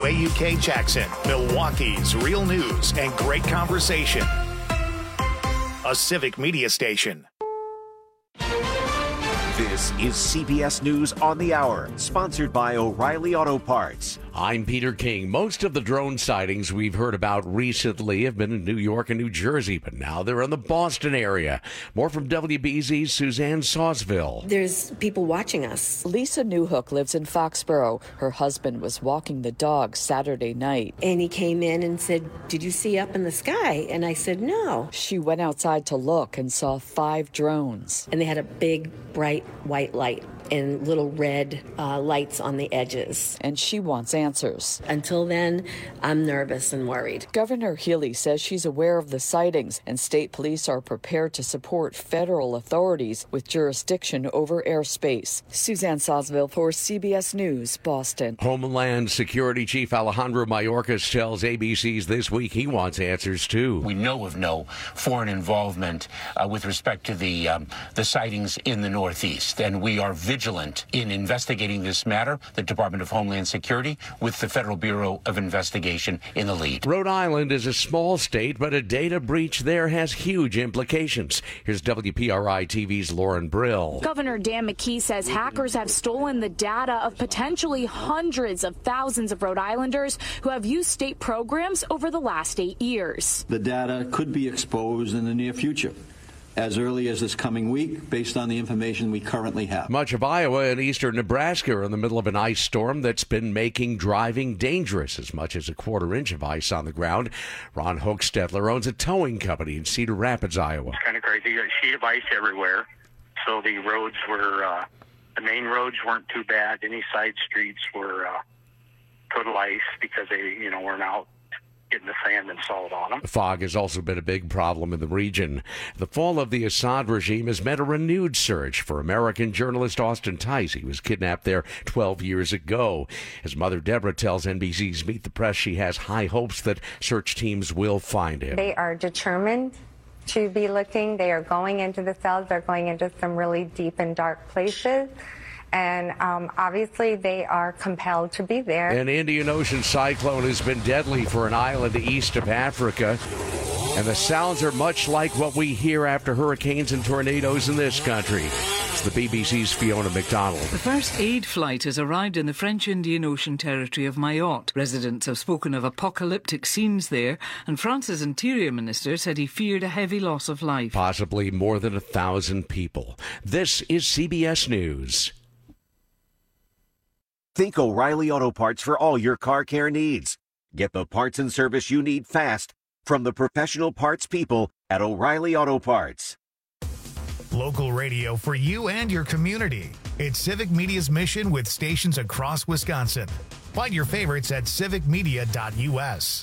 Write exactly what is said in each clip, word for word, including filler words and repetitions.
W A U K Jackson, Milwaukee's real news and great conversation. A Civic Media station. This is C B S News on the Hour, sponsored by O'Reilly Auto Parts. I'm Peter King. Most of the drone sightings we've heard about recently have been in New York and New Jersey, but now they're in the Boston area. More from W B Z's Suzanne Sawsville. There's people watching us. Lisa Newhook lives in Foxborough. Her husband was walking the dog Saturday night. And he came in and said, "Did you see up in the sky?" And I said, "No." She went outside to look and saw five drones. And they had a big, bright white light and little red uh, lights on the edges. And she wants answers. Until then, I'm nervous and worried. Governor Healy says she's aware of the sightings, and state police are prepared to support federal authorities with jurisdiction over airspace. Suzanne Sawsville for C B S News, Boston. Homeland Security Chief Alejandro Mayorkas tells A B C's This Week he wants answers, too. We know of no foreign involvement uh, with respect to the, um, the sightings in the Northeast, and we are vigilant vigilant in investigating this matter, the Department of Homeland Security, with the Federal Bureau of Investigation in the lead. Rhode Island is a small state, but a data breach there has huge implications. Here's W P R I T V's Lauren Brill. Governor Dan McKee says hackers have stolen the data of potentially hundreds of thousands of Rhode Islanders who have used state programs over the last eight years. The data could be exposed in the near future, as early as this coming week, based on the information we currently have. Much of Iowa and eastern Nebraska are in the middle of an ice storm that's been making driving dangerous, as much as a quarter inch of ice on the ground. Ron Hochstetler owns a towing company in Cedar Rapids, Iowa. It's kind of crazy. A sheet of ice everywhere. So the roads were, uh, the main roads weren't too bad. Any side streets were uh, total ice because they, you know, weren't out getting the sand and salt on them. Fog has also been a big problem in the region. The fall of the Assad regime has meant a renewed search for American journalist Austin Tice. He was kidnapped there twelve years ago. His mother, Deborah, tells N B C's Meet the Press she has high hopes that search teams will find him. They are determined to be looking. They are going into the cells. They're going into some really deep and dark places. And um, obviously they are compelled to be there. An Indian Ocean cyclone has been deadly for an island east of Africa. And the sounds are much like what we hear after hurricanes and tornadoes in this country. It's the B B C's Fiona McDonald. The first aid flight has arrived in the French Indian Ocean territory of Mayotte. Residents have spoken of apocalyptic scenes there, and France's Interior Minister said he feared a heavy loss of life. Possibly more than a thousand people. This is C B S News. Think O'Reilly Auto Parts for all your car care needs. Get the parts and service you need fast from the professional parts people at O'Reilly Auto Parts. Local radio for you and your community. It's Civic Media's mission with stations across Wisconsin. Find your favorites at civic media dot U S.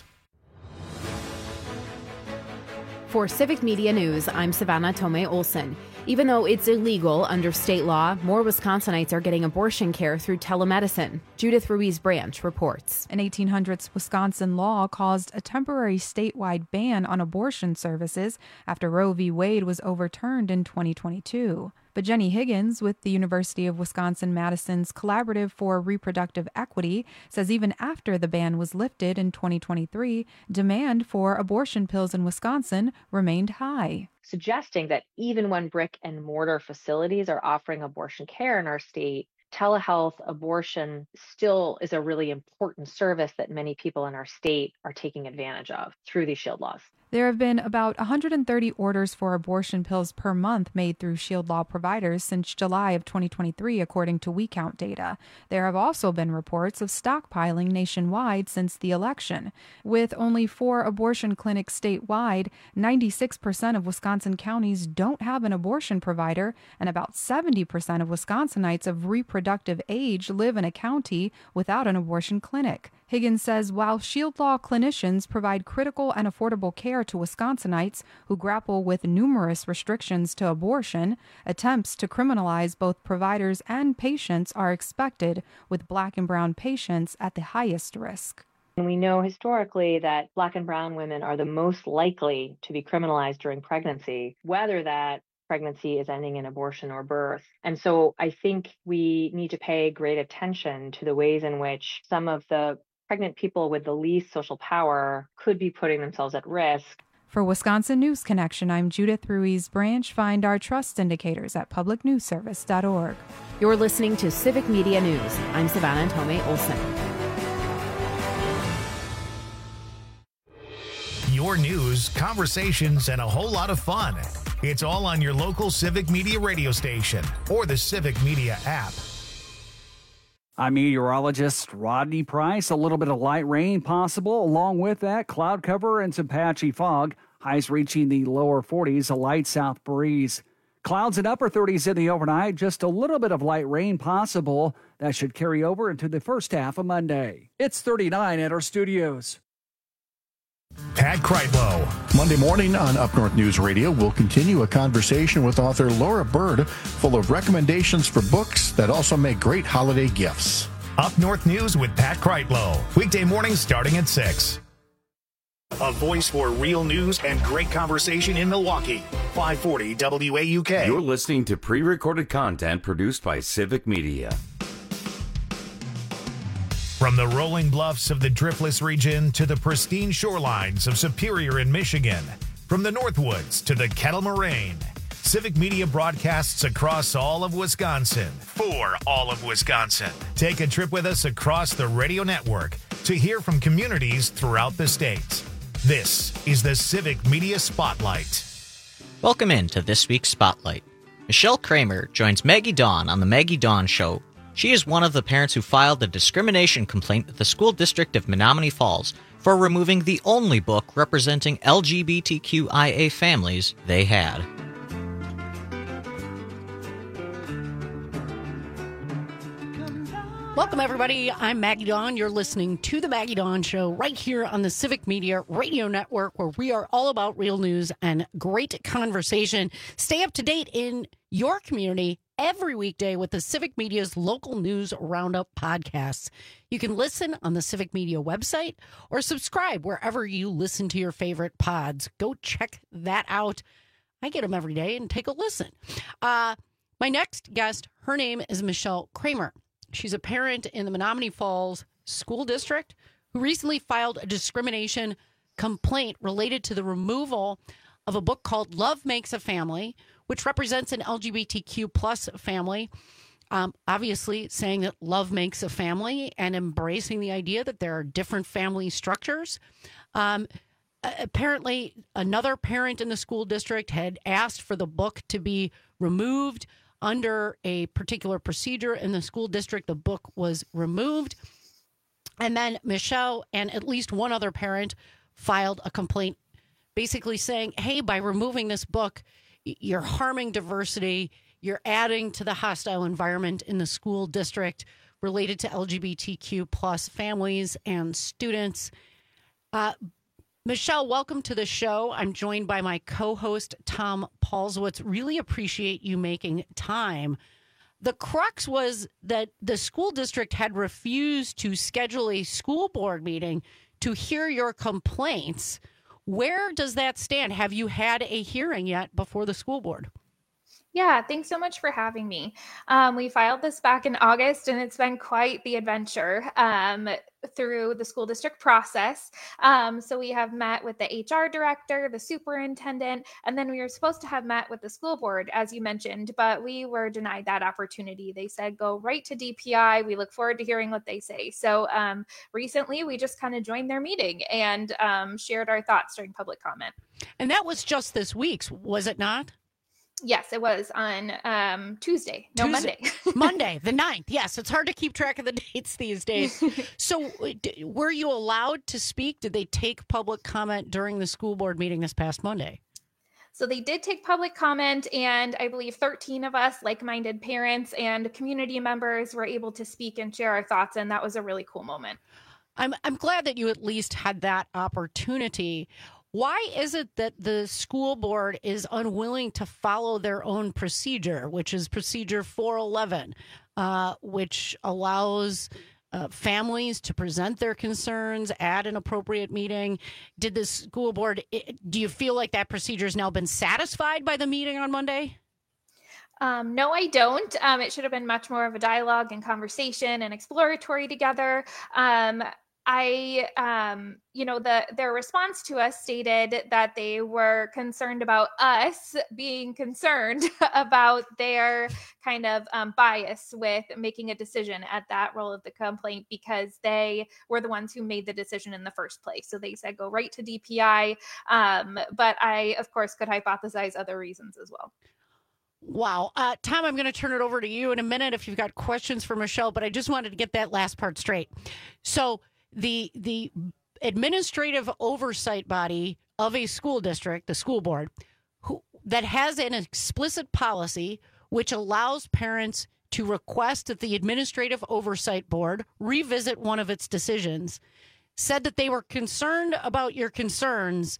For Civic Media News, I'm Savannah Tomei Olson. Even though it's illegal under state law, more Wisconsinites are getting abortion care through telemedicine. Judith Ruiz Branch reports. An eighteen hundreds Wisconsin law caused a temporary statewide ban on abortion services after Roe v. Wade was overturned in twenty twenty-two. But Jenny Higgins with the University of Wisconsin-Madison's Collaborative for Reproductive Equity says even after the ban was lifted in twenty twenty-three, demand for abortion pills in Wisconsin remained high, suggesting that even when brick and mortar facilities are offering abortion care in our state, telehealth abortion still is a really important service that many people in our state are taking advantage of through these SHIELD laws. There have been about one hundred thirty orders for abortion pills per month made through SHIELD law providers since July of twenty twenty-three, according to WeCount data. There have also been reports of stockpiling nationwide since the election. With only four abortion clinics statewide, ninety-six percent of Wisconsin counties don't have an abortion provider, and about seventy percent of Wisconsinites of reproductive age live in a county without an abortion clinic. Higgins says while SHIELD law clinicians provide critical and affordable care to Wisconsinites who grapple with numerous restrictions to abortion, attempts to criminalize both providers and patients are expected, with Black and brown patients at the highest risk. And we know historically that Black and brown women are the most likely to be criminalized during pregnancy, whether that pregnancy is ending in abortion or birth. And so I think we need to pay great attention to the ways in which some of the pregnant people with the least social power could be putting themselves at risk. For Wisconsin News Connection, I'm Judith Ruiz Branch. Find our trust indicators at public news service dot org. You're listening to Civic Media News. I'm Savannah Tomei Olson. Your news, conversations, and a whole lot of fun. It's all on your local Civic Media radio station or the Civic Media app. I'm meteorologist Rodney Price. A little bit of light rain possible. Along with that, cloud cover and some patchy fog. Highs reaching the lower forties, a light south breeze. Clouds and upper thirties in the overnight. Just a little bit of light rain possible. That should carry over into the first half of Monday. It's thirty-nine at our studios. Pat Kreitlow. Monday morning on Up North News Radio, we'll continue a conversation with author Laura Bird, full of recommendations for books that also make great holiday gifts. Up North News with Pat Kreitlow. Weekday mornings starting at six. A voice for real news and great conversation in Milwaukee. five forty W A U K. You're listening to pre-recorded content produced by Civic Media. From the rolling bluffs of the Driftless region to the pristine shorelines of Superior in Michigan, from the Northwoods to the Kettle Moraine, Civic Media broadcasts across all of Wisconsin for all of Wisconsin. Take a trip with us across the radio network to hear from communities throughout the state. This is the Civic Media Spotlight. Welcome in to this week's Spotlight. Michelle Kramer joins Maggie Dawn on The Maggie Dawn Show. She is one of the parents who filed a discrimination complaint with the school district of Menomonee Falls for removing the only book representing L G B T Q I A families they had. Welcome, everybody. I'm Maggie Dawn. You're listening to The Maggie Dawn Show right here on the Civic Media Radio Network, where we are all about real news and great conversation. Stay up to date in your community every weekday with the Civic Media's local news roundup podcasts. You can listen on the Civic Media website or subscribe wherever you listen to your favorite pods. Go check that out. I get them every day and take a listen. Uh, my next guest, her name is Michelle Kramer. She's a parent in the Menomonee Falls School District who recently filed a discrimination complaint related to the removal of a book called Love Makes a Family, which represents an L G B T Q plus family. Um, obviously saying that love makes a family and embracing the idea that there are different family structures. Um, apparently, another parent in the school district had asked for the book to be removed under a particular procedure in the school district. The book was removed. And then Michelle and at least one other parent filed a complaint basically saying, hey, by removing this book, you're harming diversity. You're adding to the hostile environment in the school district related to L G B T Q plus families and students. Uh, Michelle, welcome to the show. I'm joined by my co-host, Tom Paulswitz. Really appreciate you making time. The crux was that the school district had refused to schedule a school board meeting to hear your complaints. Where does that stand? Have you had a hearing yet before the school board? Yeah, thanks so much for having me. Um, we filed this back in August, and it's been quite the adventure um, through the school district process. Um, so we have met with the H R director, the superintendent, and then we were supposed to have met with the school board, as you mentioned, but we were denied that opportunity. They said, go right to D P I. We look forward to hearing what they say. So um, recently, we just kind of joined their meeting and um, shared our thoughts during public comment. And that was just this week's, was it not? Yes, it was on um, Tuesday. No, Tuesday. Monday. Monday, the ninth. Yes, it's hard to keep track of the dates these days. So d- were you allowed to speak? Did they take public comment during the school board meeting this past Monday? So they did take public comment, and I believe thirteen of us, like-minded parents and community members, were able to speak and share our thoughts, and that was a really cool moment. I'm I'm glad that you at least had that opportunity. Why is it that the school board is unwilling to follow their own procedure, which is procedure four eleven, uh, which allows uh, families to present their concerns at an appropriate meeting? Did the school board, do you feel like that procedure has now been satisfied by the meeting on Monday? Um, no, I don't. Um, it should have been much more of a dialogue and conversation and exploratory together. Um, I, um, you know, the their response to us stated that they were concerned about us being concerned about their kind of um, bias with making a decision at that role of the complaint, because they were the ones who made the decision in the first place. So they said go right to D P I. Um, but I, of course, could hypothesize other reasons as well. Wow. Uh, Tom, I'm going to turn it over to you in a minute if you've got questions for Michelle, but I just wanted to get that last part straight. So the the administrative oversight body of a school district, the school board, who that has an explicit policy which allows parents to request that the administrative oversight board revisit one of its decisions, said that they were concerned about your concerns,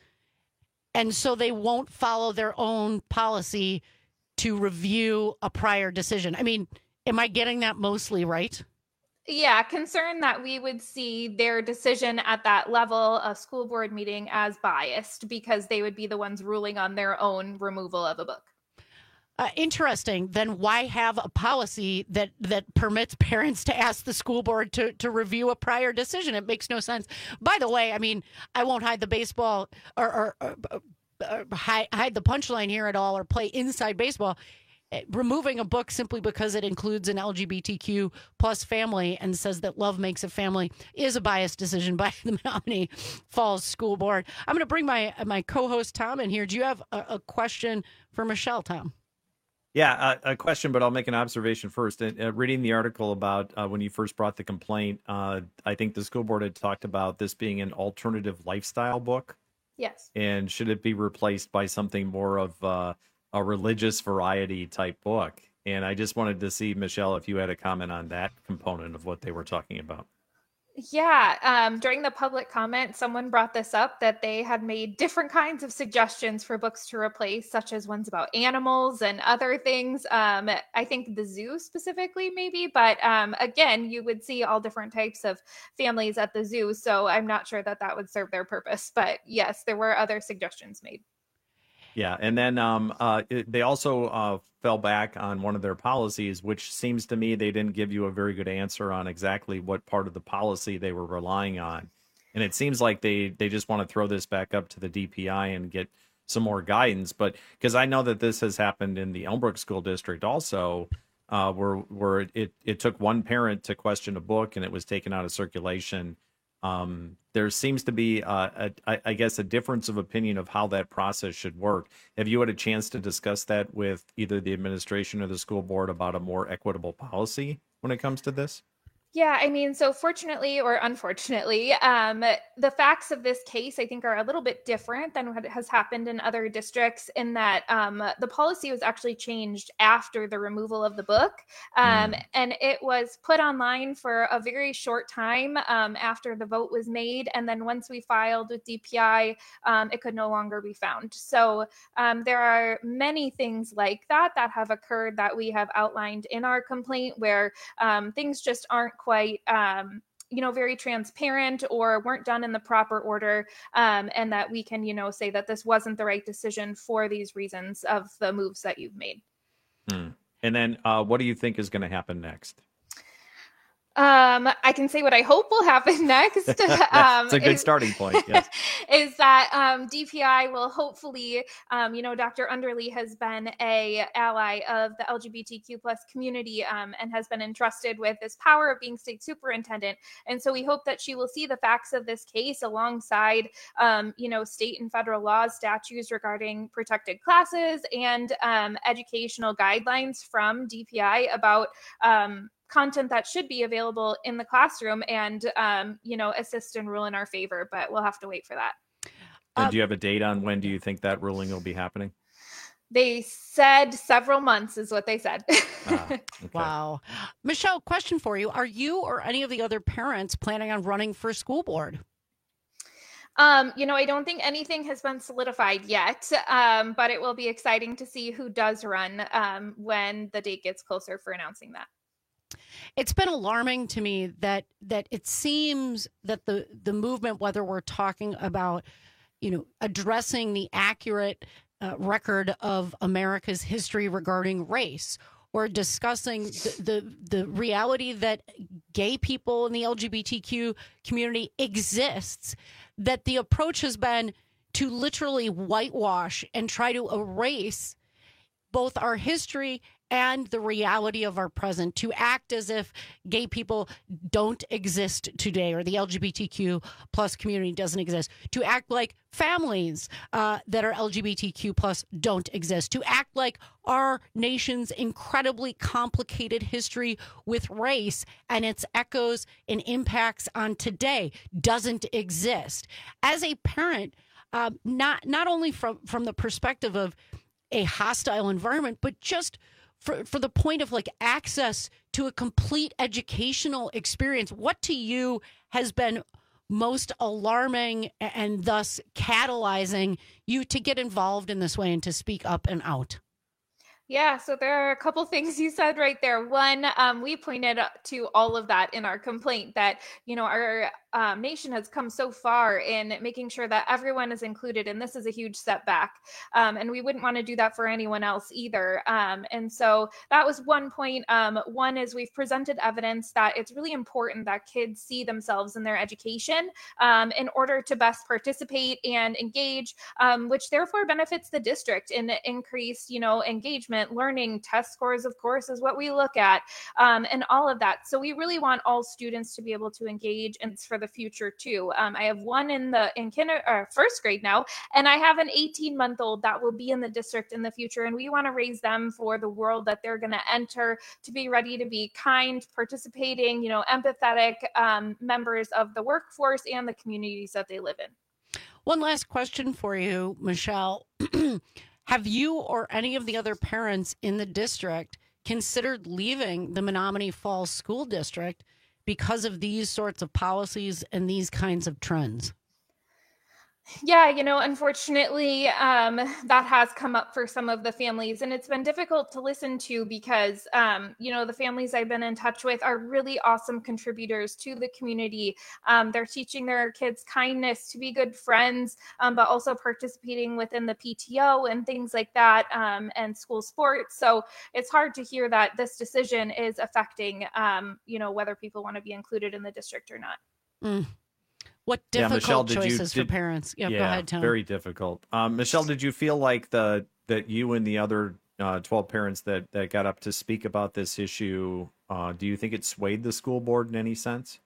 and so they won't follow their own policy to review a prior decision. I mean, am I getting that mostly right? Yeah, concern that we would see their decision at that level of school board meeting as biased because they would be the ones ruling on their own removal of a book. Uh, interesting. Then why have a policy that, that permits parents to ask the school board to, to review a prior decision? It makes no sense. By the way, I mean, I won't hide the baseball or, or, or uh, hide, hide the punchline here at all or play inside baseball. Removing a book simply because it includes an L G B T Q plus family and says that love makes a family is a biased decision by the Menominee Falls School Board. I'm going to bring my my co-host Tom in here. Do you have a, a question for Michelle, Tom? Yeah, a, a question, but I'll make an observation first. Uh, reading the article about uh, when you first brought the complaint, uh, I think the school board had talked about this being an alternative lifestyle book. Yes. And should it be replaced by something more of uh, a religious variety type book? And I just wanted to see, Michelle, if you had a comment on that component of what they were talking about. Yeah, um, during the public comment, someone brought this up that they had made different kinds of suggestions for books to replace, such as ones about animals and other things. Um, I think the zoo specifically, maybe, but um, again, you would see all different types of families at the zoo. So I'm not sure that that would serve their purpose. But yes, there were other suggestions made. Yeah, and then um, uh, it, they also uh, fell back on one of their policies, which seems to me they didn't give you a very good answer on exactly what part of the policy they were relying on. And it seems like they, they just want to throw this back up to the D P I and get some more guidance. But because I know that this has happened in the Elmbrook School District also, uh, where where it, it took one parent to question a book and it was taken out of circulation. Um, there seems to be, uh, a, I, I guess, a difference of opinion of how that process should work. Have you had a chance to discuss that with either the administration or the school board about a more equitable policy when it comes to this? Yeah, I mean, so fortunately or unfortunately, um, the facts of this case, I think, are a little bit different than what has happened in other districts in that um, the policy was actually changed after the removal of the book. Um, mm. And it was put online for a very short time um, after the vote was made. And then once we filed with D P I, um, it could no longer be found. So um, there are many things like that that have occurred that we have outlined in our complaint where um, things just aren't quite, um, you know, very transparent or weren't done in the proper order, um, and that we can, you know, say that this wasn't the right decision for these reasons of the moves that you've made. Hmm. And then uh, what do you think is going to happen next? Um, I can say what I hope will happen next. um, It's a good is, starting point. Yes. Is that um, D P I will hopefully, um, you know, Doctor Underly has been a ally of the L G B T Q plus community um, and has been entrusted with this power of being state superintendent. And so we hope that she will see the facts of this case alongside, um, you know, state and federal laws, statutes regarding protected classes and um, educational guidelines from D P I about um, content that should be available in the classroom and, um, you know, assist and rule in our favor, but we'll have to wait for that. And um, do you have a date on when do you think that ruling will be happening? They said several months is what they said. Ah, okay. Wow. Michelle, question for you. Are you or any of the other parents planning on running for school board? Um, you know, I don't think anything has been solidified yet, um, but it will be exciting to see who does run um, when the date gets closer for announcing that. It's been alarming to me that that it seems that the the movement, whether we're talking about, you know, addressing the accurate uh, record of America's history regarding race, we're discussing the, the, the reality that gay people in the L G B T Q community exists, that the approach has been to literally whitewash and try to erase both our history and the reality of our present, to act as if gay people don't exist today, or the L G B T Q plus community doesn't exist, to act like families uh, that are L G B T Q plus don't exist, to act like our nation's incredibly complicated history with race and its echoes and impacts on today doesn't exist. As a parent, uh, not not only from, from the perspective of a hostile environment, but just For, for the point of like access to a complete educational experience, what to you has been most alarming and thus catalyzing you to get involved in this way and to speak up and out? Yeah, so there are a couple things you said right there. One, um, we pointed to all of that in our complaint, that, you know, our um, nation has come so far in making sure that everyone is included, and this is a huge setback. Um, and we wouldn't want to do that for anyone else either. Um, and so that was one point. Um, one is we've presented evidence that it's really important that kids see themselves in their education um, in order to best participate and engage, um, which therefore benefits the district in increased, you know, engagement. Learning, test scores, of course, is what we look at, um, and all of that. So we really want all students to be able to engage, and it's for the future too. Um, I have one in the in kinder or first grade now, and I have an eighteen month old that will be in the district in the future, and we want to raise them for the world that they're going to enter, to be ready to be kind, participating, you know, empathetic um, members of the workforce and the communities that they live in. One last question for you, Michelle. Have you or any of the other parents in the district considered leaving the Menominee Falls School District because of these sorts of policies and these kinds of trends? Yeah, you know, unfortunately, um, that has come up for some of the families, and it's been difficult to listen to because, um, you know, the families I've been in touch with are really awesome contributors to the community. Um, they're teaching their kids kindness, to be good friends, um, but also participating within the P T O and things like that, um, and school sports. So it's hard to hear that this decision is affecting, um, you know, whether people want to be included in the district or not. Mm. What difficult yeah, Michelle, choices you, did, for parents. Yeah, yeah, go ahead, Tom. Very difficult. Um, Michelle, did you feel like the that you and the other uh, twelve parents that, that got up to speak about this issue, uh, do you think it swayed the school board in any sense?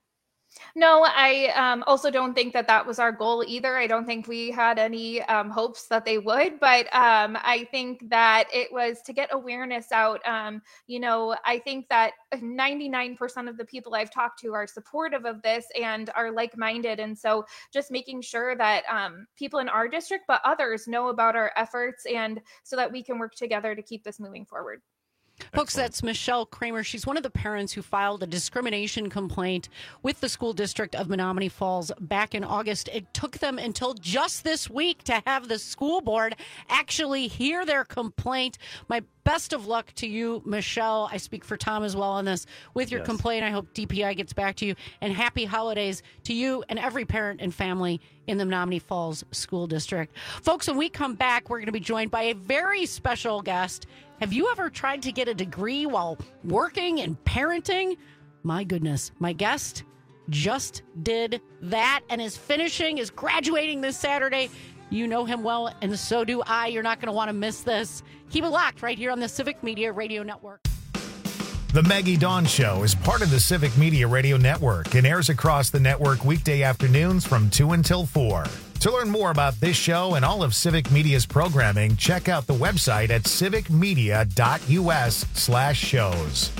No, I um, also don't think that that was our goal either. I don't think we had any um, hopes that they would, but um, I think that it was to get awareness out. Um, you know, I think that ninety-nine percent of the people I've talked to are supportive of this and are like-minded. And so just making sure that um, people in our district, but others, know about our efforts, and so that we can work together to keep this moving forward. Folks, that's Michelle Kramer. She's one of the parents who filed a discrimination complaint with the school district of Menominee Falls back in August. It took them until just this week to have the school board actually hear their complaint. My best of luck to you, Michelle. I speak for Tom as well on this. With your yes. complaint, I hope D P I gets back to you. And happy holidays to you and every parent and family in the Menominee Falls School District. Folks, when we come back, we're going to be joined by a very special guest. Have you ever tried to get a degree while working and parenting? My goodness, my guest just did that and is finishing, is graduating this Saturday. You know him well, and so do I. You're not going to want to miss this. Keep it locked right here on the Civic Media Radio Network. The Maggie Dawn Show is part of the Civic Media Radio Network and airs across the network weekday afternoons from two until four. To learn more about this show and all of Civic Media's programming, check out the website at civicmedia.us slash shows.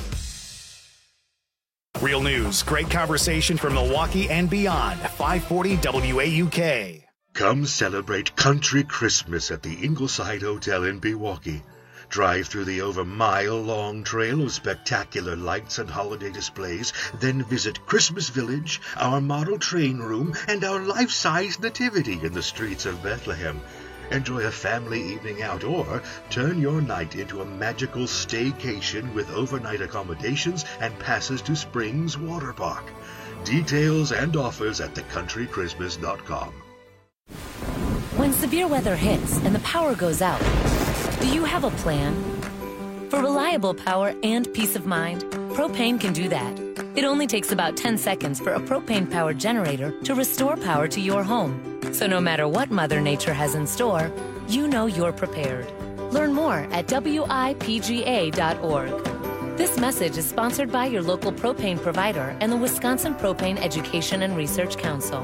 Real news, great conversation from Milwaukee and beyond. five forty W A U K. Come celebrate Country Christmas at the Ingleside Hotel in Milwaukee. Drive through the over mile-long trail of spectacular lights and holiday displays, then visit Christmas Village, our model train room, and our life-size nativity in the streets of Bethlehem. Enjoy a family evening out, or turn your night into a magical staycation with overnight accommodations and passes to Springs Water Park. Details and offers at the country christmas dot com. When severe weather hits and the power goes out, do you have a plan? For For reliable power and peace of mind, propane can do that. It only takes about ten seconds for a propane-powered generator to restore power to your home. So no matter what Mother Nature has in store, you know you're prepared. Learn more at W I P G A dot org. This message is sponsored by your local propane provider and the Wisconsin Propane Education and Research Council.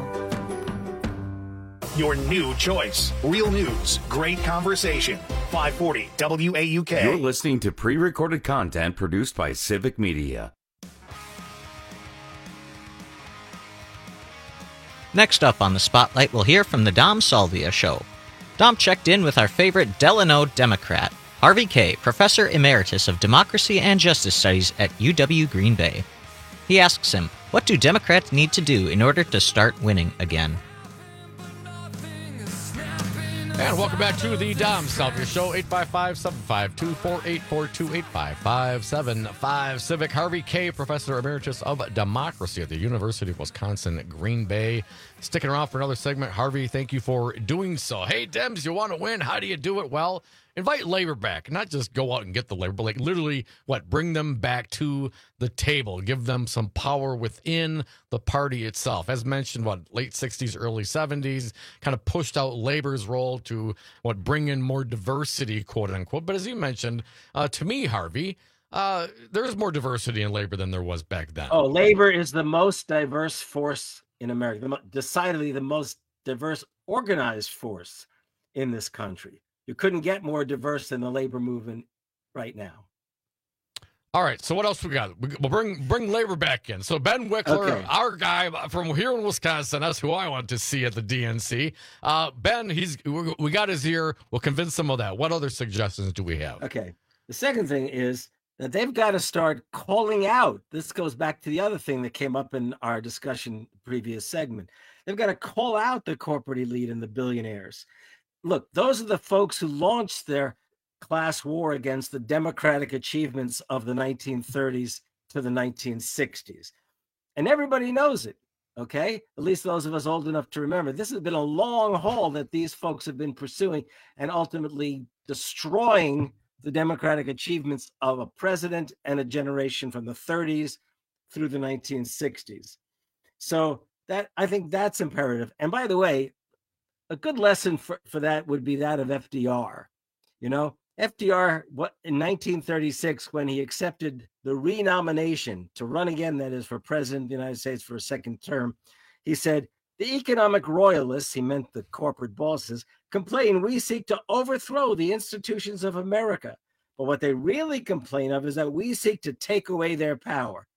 Your new choice. Real news, great conversation. five forty W A U K. You're listening to pre-recorded content produced by Civic Media. Next up on the Spotlight, we'll hear from the Dom Salvia Show. Dom checked in with our favorite Delano Democrat, Harvey Kaye, Professor Emeritus of Democracy and Justice Studies at U W Green Bay. He asks him, what do Democrats need to do in order to start winning again? And welcome back to the Dom Salvia Show, eight five five, seven five two, four eight four two, eight five five, seven five. Civic, Harvey Kaye, Professor Emeritus of Democracy at the University of Wisconsin, Green Bay. Sticking around for another segment. Harvey, thank you for doing so. Hey, Dems, you want to win? How do you do it? Well, invite labor back. Not just go out and get the labor, but like literally, what, bring them back to the table. Give them some power within the party itself. As mentioned, what, late sixties, early seventies, kind of pushed out labor's role to, what, bring in more diversity, quote unquote. But as you mentioned, uh, to me, Harvey, uh, there's more diversity in labor than there was back then. Oh, labor is the most diverse force in America, the mo- decidedly the most diverse organized force in this country. You couldn't get more diverse than the labor movement right now. All right, so what else we got? We'll bring bring labor back in. So Ben Wickler, Okay. our guy from here in Wisconsin, that's who I want to see at the D N C. Uh, Ben, he's we got his ear. We'll convince him of that. What other suggestions do we have? Okay. The second thing is that they've got to start calling out. This goes back to the other thing that came up in our discussion previous segment. They've got to call out the corporate elite and the billionaires. Look, those are the folks who launched their class war against the democratic achievements of the nineteen thirties to the nineteen sixties. And everybody knows it, okay? At least those of us old enough to remember. This has been a long haul that these folks have been pursuing and ultimately destroying the democratic achievements of a president and a generation from the thirties through the nineteen sixties. So that I think that's imperative. And by the way, a good lesson for, for that would be that of F D R. You know, F D R, what in nineteen thirty-six, when he accepted the renomination to run again, that is for president of the United States for a second term, he said, the economic royalists, he meant the corporate bosses, complain we seek to overthrow the institutions of America. But what they really complain of is that we seek to take away their power.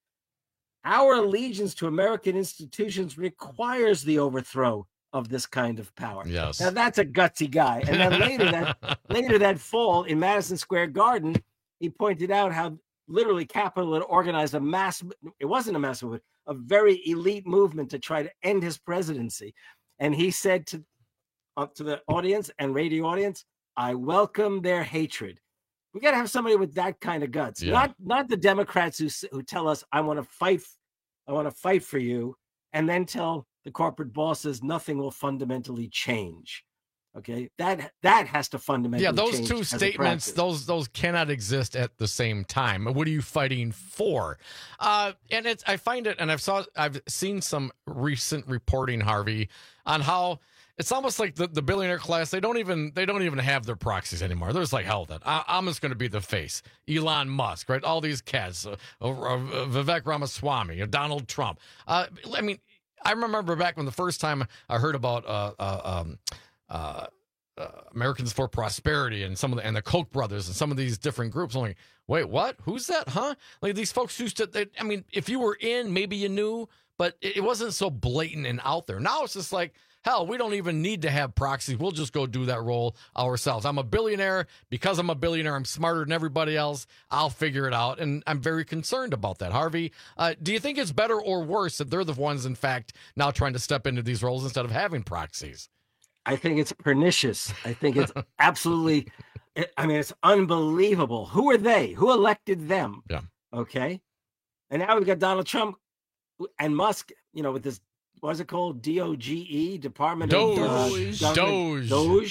Our allegiance to American institutions requires the overthrow of this kind of power. Yes. Now that's a gutsy guy. And then later that later that fall in Madison Square Garden, he pointed out how literally Capitol had organized a mass, it wasn't a mass movement, a very elite movement to try to end his presidency. And he said to, uh, to the audience and radio audience, I welcome their hatred. We got to have somebody with that kind of guts, Yeah. not not the Democrats who s- who tell us, I want to fight, I want to fight for you, and then tell the corporate bosses nothing will fundamentally change. Okay, that that has to fundamentally Yeah, those change two as a statements, practice. those those cannot exist at the same time. What are you fighting for? Uh, and it's I find it, and I've saw I've seen some recent reporting, Harvey, on how it's almost like the, the billionaire class. They don't even they don't even have their proxies anymore. They're just like, hell, that I, I'm just going to be the face. Elon Musk, right? All these cats, uh, uh, uh, Vivek Ramaswamy, uh, Donald Trump. Uh, I mean, I remember back when the first time I heard about uh, uh, um, uh, uh, Americans for Prosperity and some of the and the Koch brothers and some of these different groups. I'm like, wait, what? Who's that? Huh? Like these folks used to. They, I mean, if you were in, maybe you knew, but it, it wasn't so blatant and out there. Now it's just like, hell, we don't even need to have proxies. We'll just go do that role ourselves. I'm a billionaire. Because I'm a billionaire, I'm smarter than everybody else. I'll figure it out. And I'm very concerned about that. Harvey, uh, do you think it's better or worse that they're the ones, in fact, now trying to step into these roles instead of having proxies? I think it's pernicious. I think it's absolutely, I mean, it's unbelievable. Who are they? Who elected them? Yeah. Okay. And now we've got Donald Trump and Musk, you know, with this, what's it called? D O G E, Department Doge. of uh, Doge. Doge.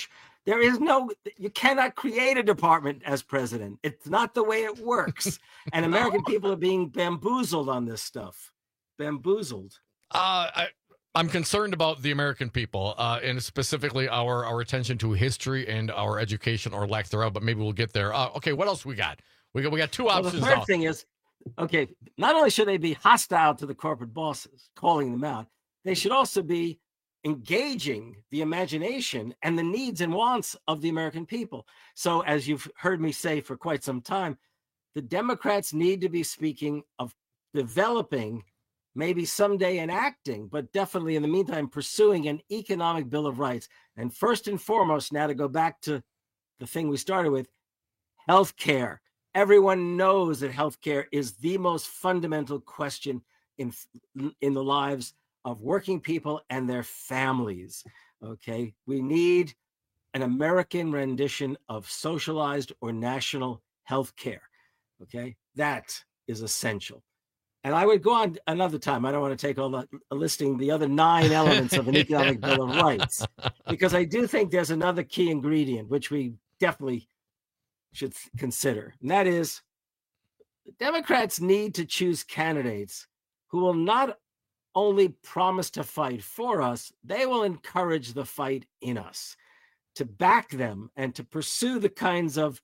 There is no, you cannot create a department as president. It's not the way it works. And American people are being bamboozled on this stuff. Bamboozled. Uh, I, I'm concerned about the American people, uh, and specifically our, our attention to history and our education or lack thereof, but maybe we'll get there. Uh, okay, what else we got? We got, we got two Well, options. the third now. thing is, okay, not only should they be hostile to the corporate bosses, calling them out, they should also be engaging the imagination and the needs and wants of the American people. So as you've heard me say for quite some time, the Democrats need to be speaking of developing, maybe someday enacting, but definitely in the meantime, pursuing an economic Bill of Rights. And first and foremost, now to go back to the thing we started with, healthcare. Everyone knows that healthcare is the most fundamental question in, in the lives of working people and their families. Okay, we need an American rendition of socialized or national health care. Okay, that is essential. And I would go on another time. I don't want to take all the listing the other nine elements of an economic Bill of Rights, because I do think there's another key ingredient which we definitely should consider, and that is the Democrats need to choose candidates who will not only promise to fight for us, they will encourage the fight in us, to back them and to pursue the kinds of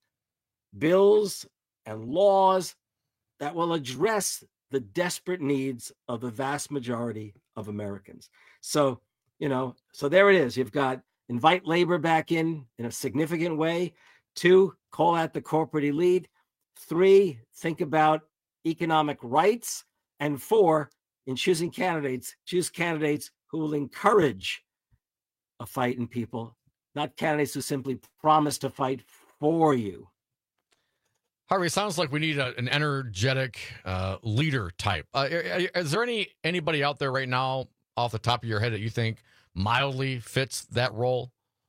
bills and laws that will address the desperate needs of the vast majority of Americans. So, you know, so there it is. You've got invite labor back in in a significant way. Two, call out the corporate elite. Three, think about economic rights. And four, in choosing candidates, choose candidates who will encourage a fight in people, not candidates who simply promise to fight for you. Harvey, sounds like we need a, an energetic uh, leader type. Uh, is there any anybody out there right now off the top of your head that you think mildly fits that role?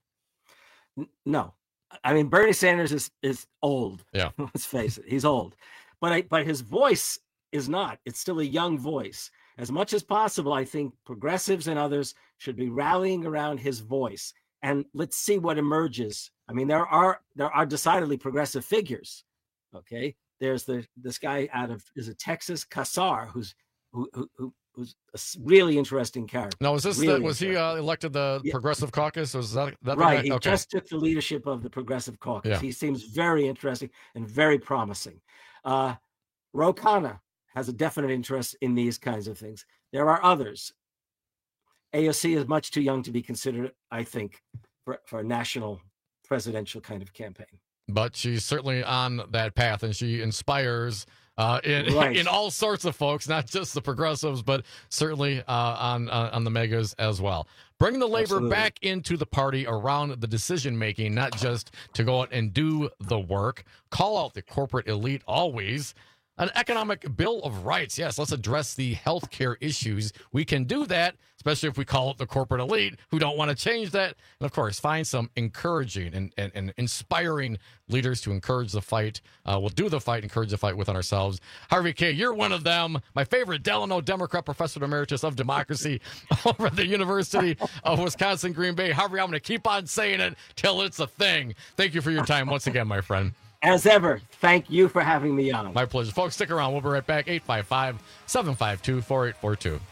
No. I mean, Bernie Sanders is, is old. Yeah. Let's face it. He's old. But I, but his voice is not. It's still a young voice. As much as possible, I think progressives and others should be rallying around his voice. And let's see what emerges. I mean, there are there are decidedly progressive figures. Okay. There's the this guy out of is it Texas, Kassar, who's who, who, who who's a really interesting character. No, was this really the, was he uh, elected the yeah. Progressive Caucus? Was that, that right? The he okay. just took the leadership of the Progressive Caucus. Yeah. He seems very interesting and very promising. Uh, Ro Khanna has a definite interest in these kinds of things. There are others. A O C is much too young to be considered, I think, for, for a national presidential kind of campaign. But she's certainly on that path, and she inspires uh, in Right. in all sorts of folks, not just the progressives, but certainly uh, on uh, on the megas as well. Bring the labor Absolutely. back into the party around the decision making, not just to go out and do the work. Call out the corporate elite always. An economic Bill of Rights. Yes, let's address the healthcare issues. We can do that, especially if we call it the corporate elite who don't want to change that. And, of course, find some encouraging and, and, and inspiring leaders to encourage the fight. Uh, we'll do the fight, encourage the fight within ourselves. Harvey K., you're one of them. My favorite Delano Democrat Professor Emeritus of Democracy over at the University of Wisconsin, Green Bay. Harvey, I'm going to keep on saying it till it's a thing. Thank you for your time once again, my friend. As ever, thank you for having me on. My pleasure. Folks, stick around. We'll be right back. eight five five, seven five two, four eight four two.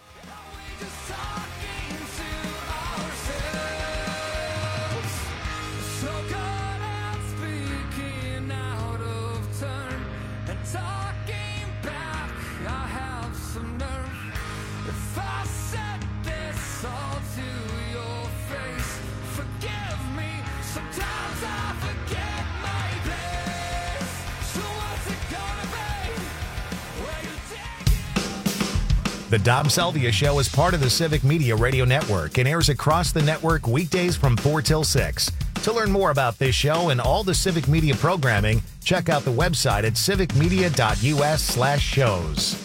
The Dom Salvia Show is part of the Civic Media Radio Network and airs across the network weekdays from four till six. To learn more about this show and all the Civic Media programming, check out the website at civicmedia.us slash shows.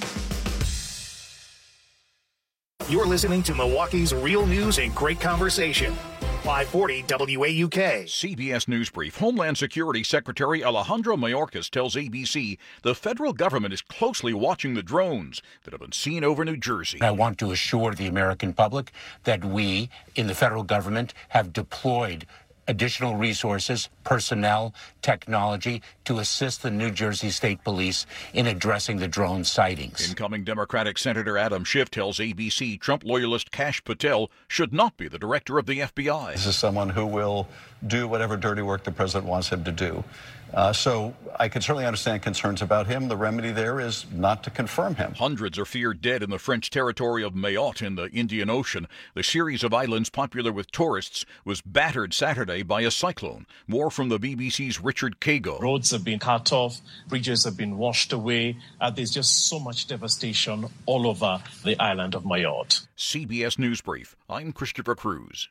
You're listening to Milwaukee's Real News and Great Conversation. five forty W A U K. C B S News Brief. Homeland Security Secretary Alejandro Mayorkas tells A B C the federal government is closely watching the drones that have been seen over New Jersey. I want to assure the American public that we in the federal government have deployed additional resources, personnel, technology to assist the New Jersey State Police in addressing the drone sightings. Incoming Democratic Senator Adam Schiff tells A B C Trump loyalist Kash Patel should not be the director of the F B I. This is someone who will do whatever dirty work the president wants him to do. Uh, so I can certainly understand concerns about him. The remedy there is not to confirm him. Hundreds are feared dead in the French territory of Mayotte in the Indian Ocean. The series of islands popular with tourists was battered Saturday by a cyclone. More from the B B C's Richard Kago. Roads have been cut off, bridges have been washed away. Uh, there's just so much devastation all over the island of Mayotte. C B S News Brief. I'm Christopher Cruz.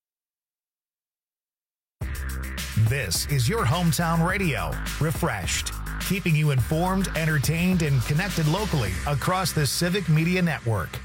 This is your hometown radio, Refreshed, keeping you informed, entertained, and connected locally across the Civic Media Network.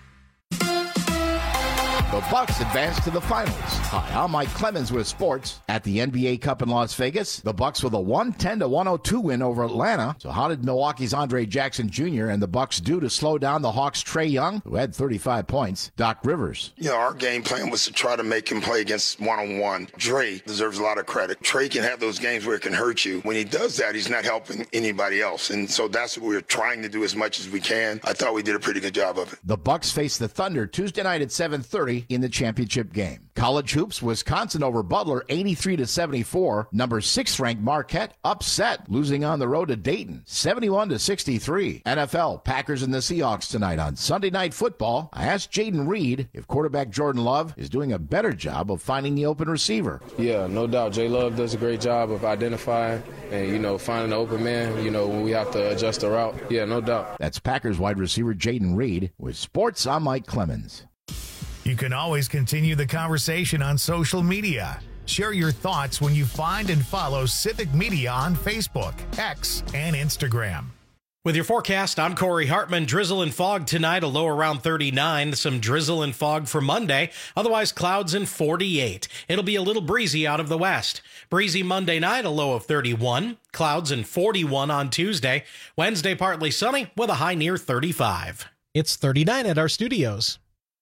The Bucks advance to the finals. Hi, I'm Mike Clemens with sports. At the N B A Cup in Las Vegas, the Bucks with a one ten to one oh two win over Atlanta. So how did Milwaukee's Andre Jackson Junior and the Bucks do to slow down the Hawks' Trae Young, who had thirty-five points? Doc Rivers. You know, our game plan was to try to make him play against one-on-one. Dre deserves a lot of credit. Trae can have those games where it can hurt you. When he does that, he's not helping anybody else. And so that's what we're trying to do as much as we can. I thought we did a pretty good job of it. The Bucks face the Thunder Tuesday night at seven thirty in the championship game. College hoops, Wisconsin over Butler eighty-three to seventy-four. Number six ranked Marquette upset, losing on the road to Dayton seventy-one to sixty-three. N F L, Packers and the Seahawks tonight on Sunday Night Football. I asked Jaden Reed if quarterback Jordan Love is doing a better job of finding the open receiver. Yeah, no doubt. J Love does a great job of identifying and, you know, finding the open man, you know, when we have to adjust the route. Yeah, no doubt. That's Packers wide receiver Jaden Reed. With sports, I'm Mike Clemens. You can always continue the conversation on social media. Share your thoughts when you find and follow Civic Media on Facebook, X, and Instagram. With your forecast, I'm Corey Hartman. Drizzle and fog tonight, a low around thirty-nine. Some drizzle and fog for Monday. Otherwise, clouds and forty-eight. It'll be a little breezy out of the west. Breezy Monday night, a low of thirty-one. Clouds and forty-one on Tuesday. Wednesday, partly sunny with a high near thirty-five. It's thirty-nine at our studios.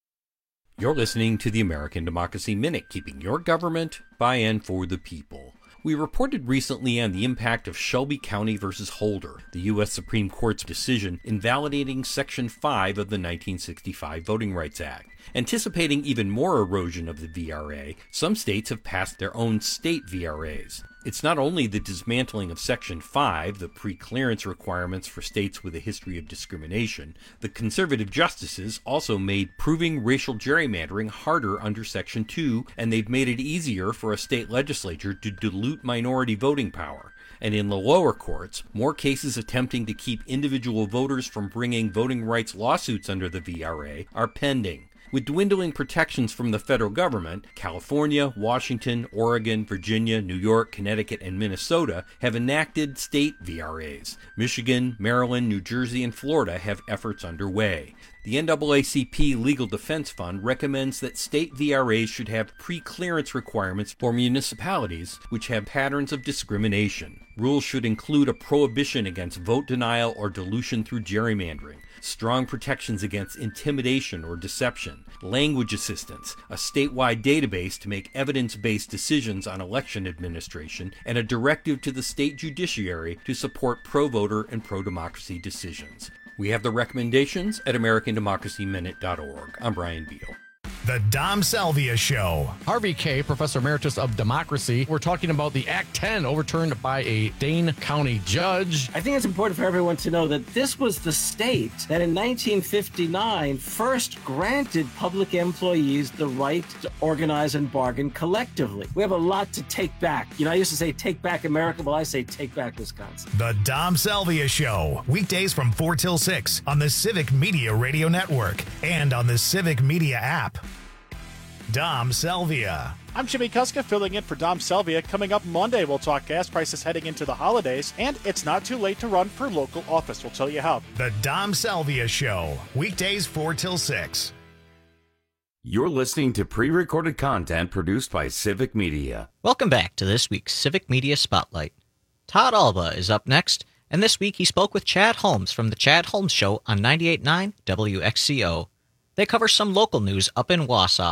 You're listening to the American Democracy Minute, keeping your government by and for the people. We reported recently on the impact of Shelby County versus Holder, the U S Supreme Court's decision invalidating Section five of the nineteen sixty-five Voting Rights Act. Anticipating even more erosion of the V R A, some states have passed their own state V R As. It's not only the dismantling of Section five, the pre-clearance requirements for states with a history of discrimination. The conservative justices also made proving racial gerrymandering harder under Section two, and they've made it easier for a state legislature to dilute minority voting power. And in the lower courts, more cases attempting to keep individual voters from bringing voting rights lawsuits under the V R A are pending. With dwindling protections from the federal government, California, Washington, Oregon, Virginia, New York, Connecticut, and Minnesota have enacted state V R As. Michigan, Maryland, New Jersey, and Florida have efforts underway. The N double A C P Legal Defense Fund recommends that state V R As should have pre-clearance requirements for municipalities which have patterns of discrimination. Rules should include a prohibition against vote denial or dilution through gerrymandering, strong protections against intimidation or deception, language assistance, a statewide database to make evidence-based decisions on election administration, and a directive to the state judiciary to support pro-voter and pro-democracy decisions. We have the recommendations at American Democracy Minute dot org. I'm Brian Beal. The Dom Salvia Show. Harvey Kaye, Professor Emeritus of Democracy. We're talking about the Act ten overturned by a Dane County judge. I think it's important for everyone to know that this was the state that in nineteen fifty-nine first granted public employees the right to organize and bargain collectively. We have a lot to take back. You know, I used to say take back America. Well, I say take back Wisconsin. The Dom Salvia Show. Weekdays from four till six on the Civic Media Radio Network and on the Civic Media app. Dom Salvia. I'm Jimmy Kuska filling in for Dom Salvia. Coming up Monday, we'll talk gas prices heading into the holidays, and it's not too late to run for local office. We'll tell you how. The Dom Salvia Show. Weekdays four till six. You're listening to pre-recorded content produced by Civic Media. Welcome back to this week's Civic Media Spotlight. Todd Alba is up next, and this week he spoke with Chad Holmes from The Chad Holmes Show on ninety-eight point nine W X C O. They cover some local news up in Wausau,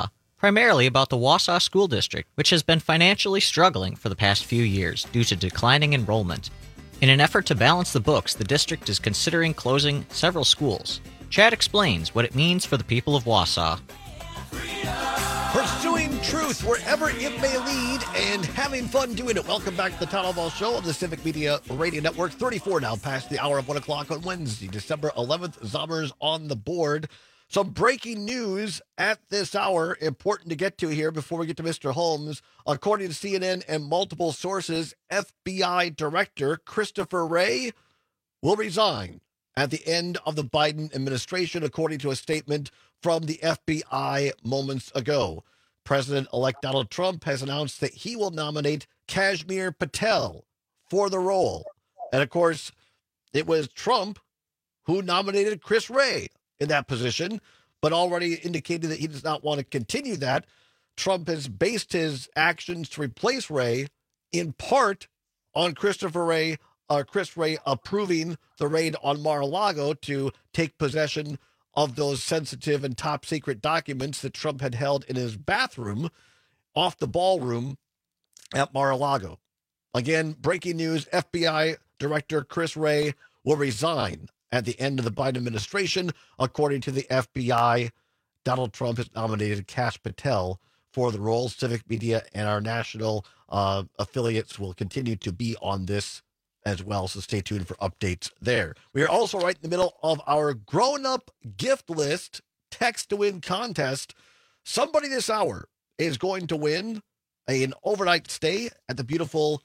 primarily about the Wausau School District, which has been financially struggling for the past few years due to declining enrollment. In an effort to balance the books, the district is considering closing several schools. Chad explains what it means for the people of Wausau. Pursuing truth wherever it may lead and having fun doing it. Welcome back to the Town Hall Show of the Civic Media Radio Network. thirty-four now past the hour of one o'clock on Wednesday, December eleventh. Zommers on the board. Some breaking news at this hour, important to get to here before we get to Mister Holmes. According to C N N and multiple sources, F B I Director Christopher Wray will resign at the end of the Biden administration, according to a statement from the F B I moments ago. President-elect Donald Trump has announced that he will nominate Kashmir Patel for the role. And, of course, it was Trump who nominated Chris Wray in that position, but already indicated that he does not want to continue that. Trump has based his actions to replace Wray in part on Christopher Wray, uh, Chris Wray approving the raid on Mar-a-Lago to take possession of those sensitive and top secret documents that Trump had held in his bathroom off the ballroom at Mar-a-Lago. Again, breaking news, F B I Director Chris Wray will resign at the end of the Biden administration. According to the F B I, Donald Trump has nominated Kash Patel for the role. Civic Media and our national uh, affiliates will continue to be on this as well, so stay tuned for updates there. We are also right in the middle of our grown-up gift list text-to-win contest. Somebody this hour is going to win an overnight stay at the beautiful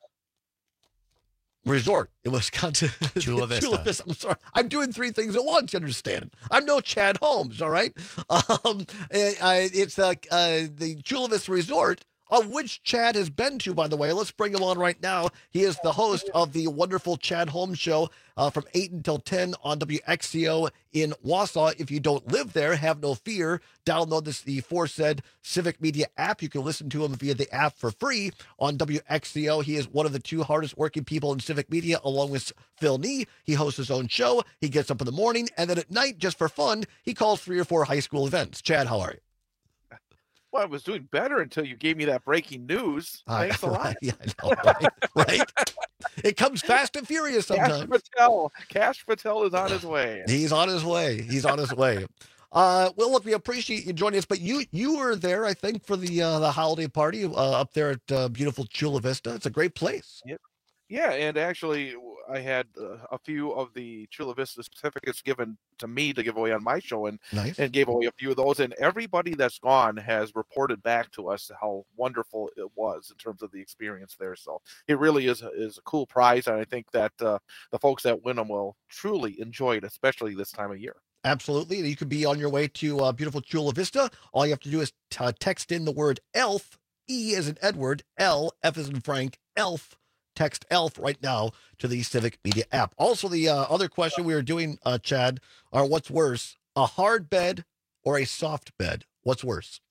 resort in Wisconsin. Chula Vista. Chula Vista. I'm sorry. I'm doing three things at once, you understand. I'm no Chad Holmes, all right? Um, I, it's uh, uh, the Chula Vista Resort, of which Chad has been to, by the way. Let's bring him on right now. He is the host of the wonderful Chad Holmes Show uh, from eight until ten on W X C O in Wausau. If you don't live there, have no fear. Download this, the aforesaid Civic Media app. You can listen to him via the app for free on W X C O. He is one of the two hardest working people in Civic Media, along with Phil Nee. He hosts his own show. He gets up in the morning, and then at night, just for fun, he calls three or four high school events. Chad, how are you? Well, I was doing better until you gave me that breaking news. Thanks uh, a lot. Yeah, I know, right? right? It comes fast and furious sometimes. Kash Patel. Kash Patel is on his way. He's on his way. He's on his way. Uh, well, look, we appreciate you joining us, but you you were there, I think, for the uh, the holiday party uh, up there at uh, beautiful Chula Vista. It's a great place. Yep. Yeah, and actually, I had uh, a few of the Chula Vista certificates given to me to give away on my show, and nice. and gave away a few of those. And everybody that's gone has reported back to us how wonderful it was in terms of the experience there. So it really is a, is a cool prize, and I think that uh, the folks that win them will truly enjoy it, especially this time of year. Absolutely. You could be on your way to uh, beautiful Chula Vista. All you have to do is t- uh, text in the word ELF, E as in Edward, L, F as in Frank, ELF. Text ELF right now to the Civic Media app. Also, the uh, other question we were doing, uh, Chad, are what's worse, a hard bed or a soft bed? What's worse?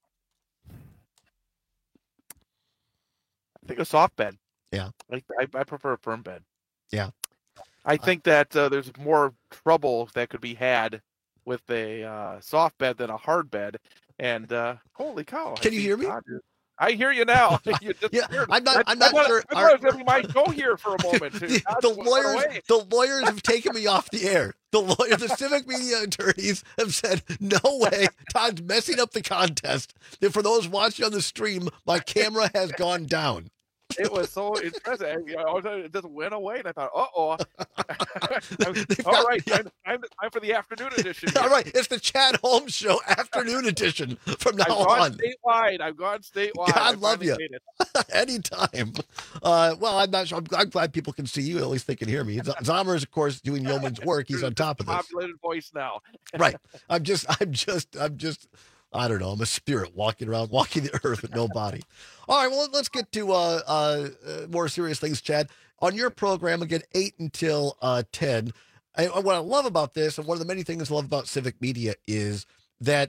I think a soft bed. Yeah. I, I, I prefer a firm bed. Yeah. I think that uh, there's more trouble that could be had with a uh, soft bed than a hard bed. And uh, holy cow. Can you hear me? God, I hear you now. You yeah, I'm not. I'm I, not I sure. I thought our... we might go here for a moment. Too. the, the lawyers, the lawyers have taken me off the air. The lawyer, the Civic Media attorneys have said, "No way, Todd's messing up the contest." And for those watching on the stream, my camera has gone down. It was so impressive. It just went away, and I thought, "Uh oh." All right, time, time, time for the afternoon edition. All right, it's the Chad Holmes Show afternoon edition from now I've gone on. Statewide, I've gone statewide. God I love you. Anytime. Uh, well, I'm not sure. I'm, I'm glad people can see you. At least they can hear me. Zommer is, of course, doing yeoman's work. He's on top of this. Populated voice now. Right. I'm just. I'm just. I'm just. I don't know. I'm a spirit walking around, walking the earth with no body. All right, well, let's get to uh, uh, more serious things, Chad. On your program, again, eight until uh, ten, I, what I love about this, and one of the many things I love about Civic Media, is that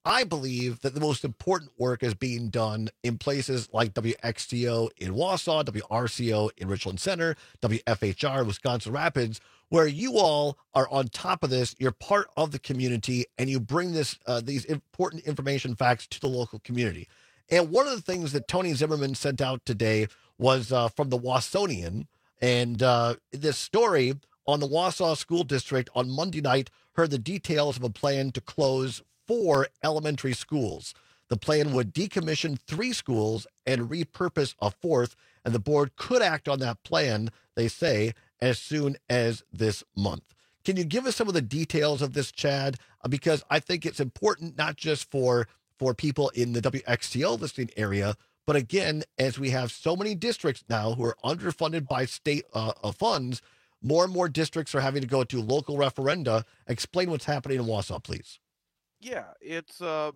I believe that the most important work is being done in places like W X T O in Wausau, W R C O in Richland Center, W F H R in Wisconsin Rapids, where you all are on top of this. You're part of the community, and you bring this uh, these important information facts to the local community. And one of the things that Tony Zimmerman sent out today was uh, from the Wausonian, and uh, this story on the Wausau School District on Monday night heard the details of a plan to close four elementary schools. The plan would decommission three schools and repurpose a fourth, and the board could act on that plan, they say, as soon as this month. Can you give us some of the details of this, Chad? Uh, because I think it's important not just for, for people in the W X T O listening area, but again, as we have so many districts now who are underfunded by state uh, uh, funds, more and more districts are having to go to local referenda. Explain what's happening in Wausau, please. Yeah, it's uh,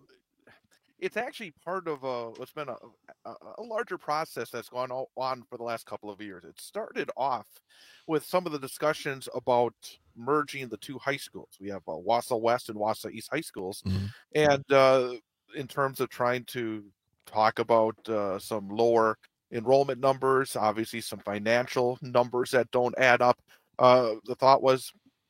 it's actually part of a, what's been a, a, a larger process that's gone on for the last couple of years. It started off with some of the discussions about merging the two high schools. We have uh, Wausau West and Wausau East high schools, mm-hmm. and uh, in terms of trying to talk about uh, some lower enrollment numbers, obviously some financial numbers that don't add up, uh, the thought was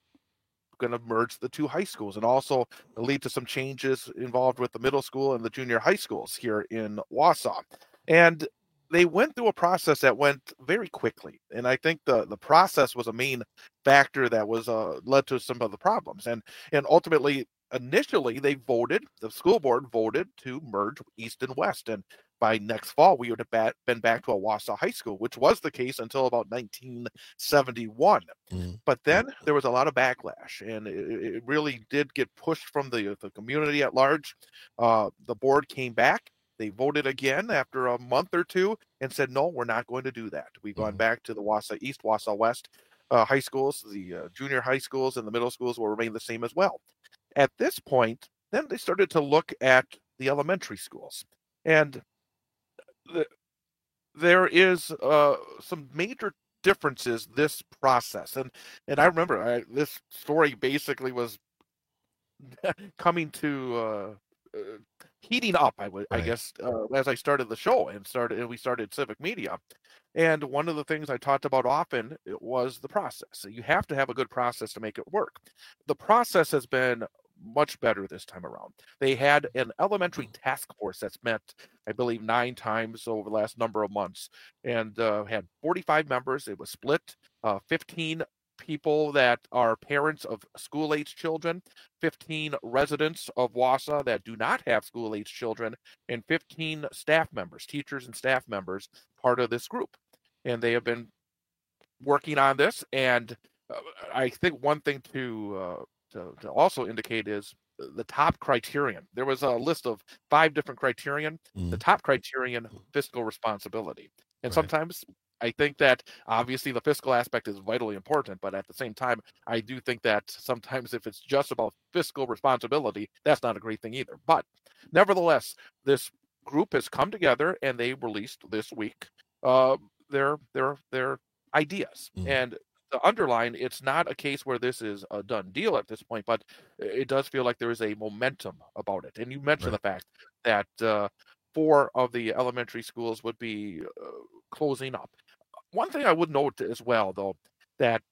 going to merge the two high schools and also lead to some changes involved with the middle school and the junior high schools here in Wausau. And they went through a process that went very quickly. And I think the, the process was a main factor that was uh, led to some of the problems. And, and ultimately, initially, they voted, the school board voted to merge East and West. And by next fall, we would have been back to a Wausau high school, which was the case until about nineteen seventy-one. Mm. But then there was a lot of backlash, and it, it really did get pushed from the, the community at large. Uh, the board came back. They voted again after a month or two and said, no, we're not going to do that. We've gone back to the Wausau East, Wausau West uh, high schools. The uh, junior high schools and the middle schools will remain the same as well. At this point, then they started to look at the elementary schools. And the, there is uh, some major differences this process. And and I remember I, this story basically was coming to uh, uh, heating up, I would, right. I guess, uh, as I started the show and started, and we started Civic Media. And one of the things I talked about often was the process. So you have to have a good process to make it work. The process has been much better this time around. They had an elementary task force that's met, I believe, nine times over the last number of months, and uh, had forty-five members. It was split, uh, fifteen people that are parents of school-age children, fifteen residents of Wausau that do not have school-age children, and fifteen staff members, teachers and staff members, part of this group. And they have been working on this. And uh, I think one thing to, uh, to to also indicate is the top criterion. There was a list of five different criterion. Mm. The top criterion, fiscal responsibility. And right. sometimes I think that obviously the fiscal aspect is vitally important, but at the same time, I do think that sometimes if it's just about fiscal responsibility, that's not a great thing either. But nevertheless, this group has come together and they released this week uh, their their their ideas. Mm. And to underline, it's not a case where this is a done deal at this point, but it does feel like there is a momentum about it. And you mentioned right. the fact that uh, four of the elementary schools would be uh, closing up. One thing I would note as well, though, that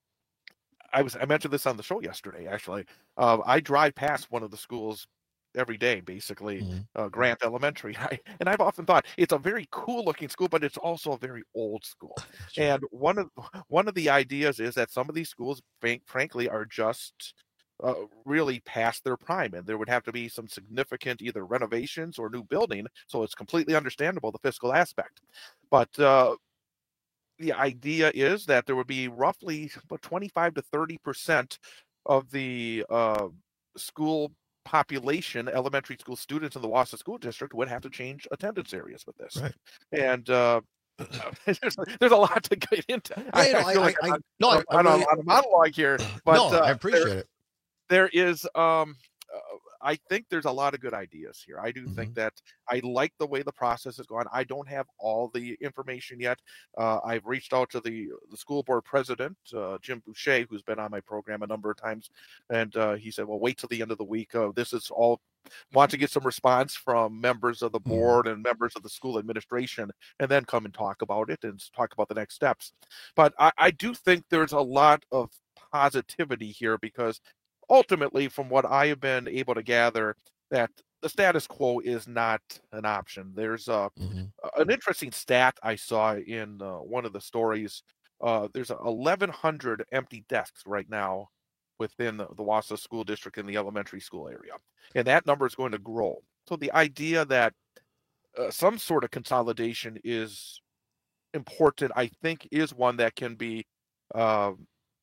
I was I mentioned this on the show yesterday, actually. Uh, I drive past one of the schools every day, basically, mm-hmm. uh, Grant Elementary. I, and I've often thought it's a very cool looking school, but it's also a very old school. Sure. And one of one of the ideas is that some of these schools, frank, frankly, are just uh, really past their prime, and there would have to be some significant either renovations or new building. So it's completely understandable, the fiscal aspect. But uh, the idea is that there would be roughly about twenty-five to thirty percent of the uh, school population, elementary school students in the Wausau School District would have to change attendance areas with this. Right. And uh, there's, there's a lot to get into. Yeah, I, I, I feel I, like I, I'm, no, I'm, I, I'm really, on a monologue here, but no, uh, I appreciate there, it. There is, um, uh, I think there's a lot of good ideas here. I do mm-hmm. think that I like the way the process is going. I don't have all the information yet. Uh, I've reached out to the, the school board president, uh, Jim Boucher, who's been on my program a number of times. And uh, he said, well, wait till the end of the week. Uh, this is all want to get some response from members of the board and members of the school administration, and then come and talk about it and talk about the next steps. But I, I do think there's a lot of positivity here, because ultimately, from what I have been able to gather, that the status quo is not an option. There's a, mm-hmm. an interesting stat I saw in uh, one of the stories. Uh, there's eleven hundred empty desks right now within the, the Wausau School District in the elementary school area, and that number is going to grow. So the idea that uh, some sort of consolidation is important, I think, is one that can be uh,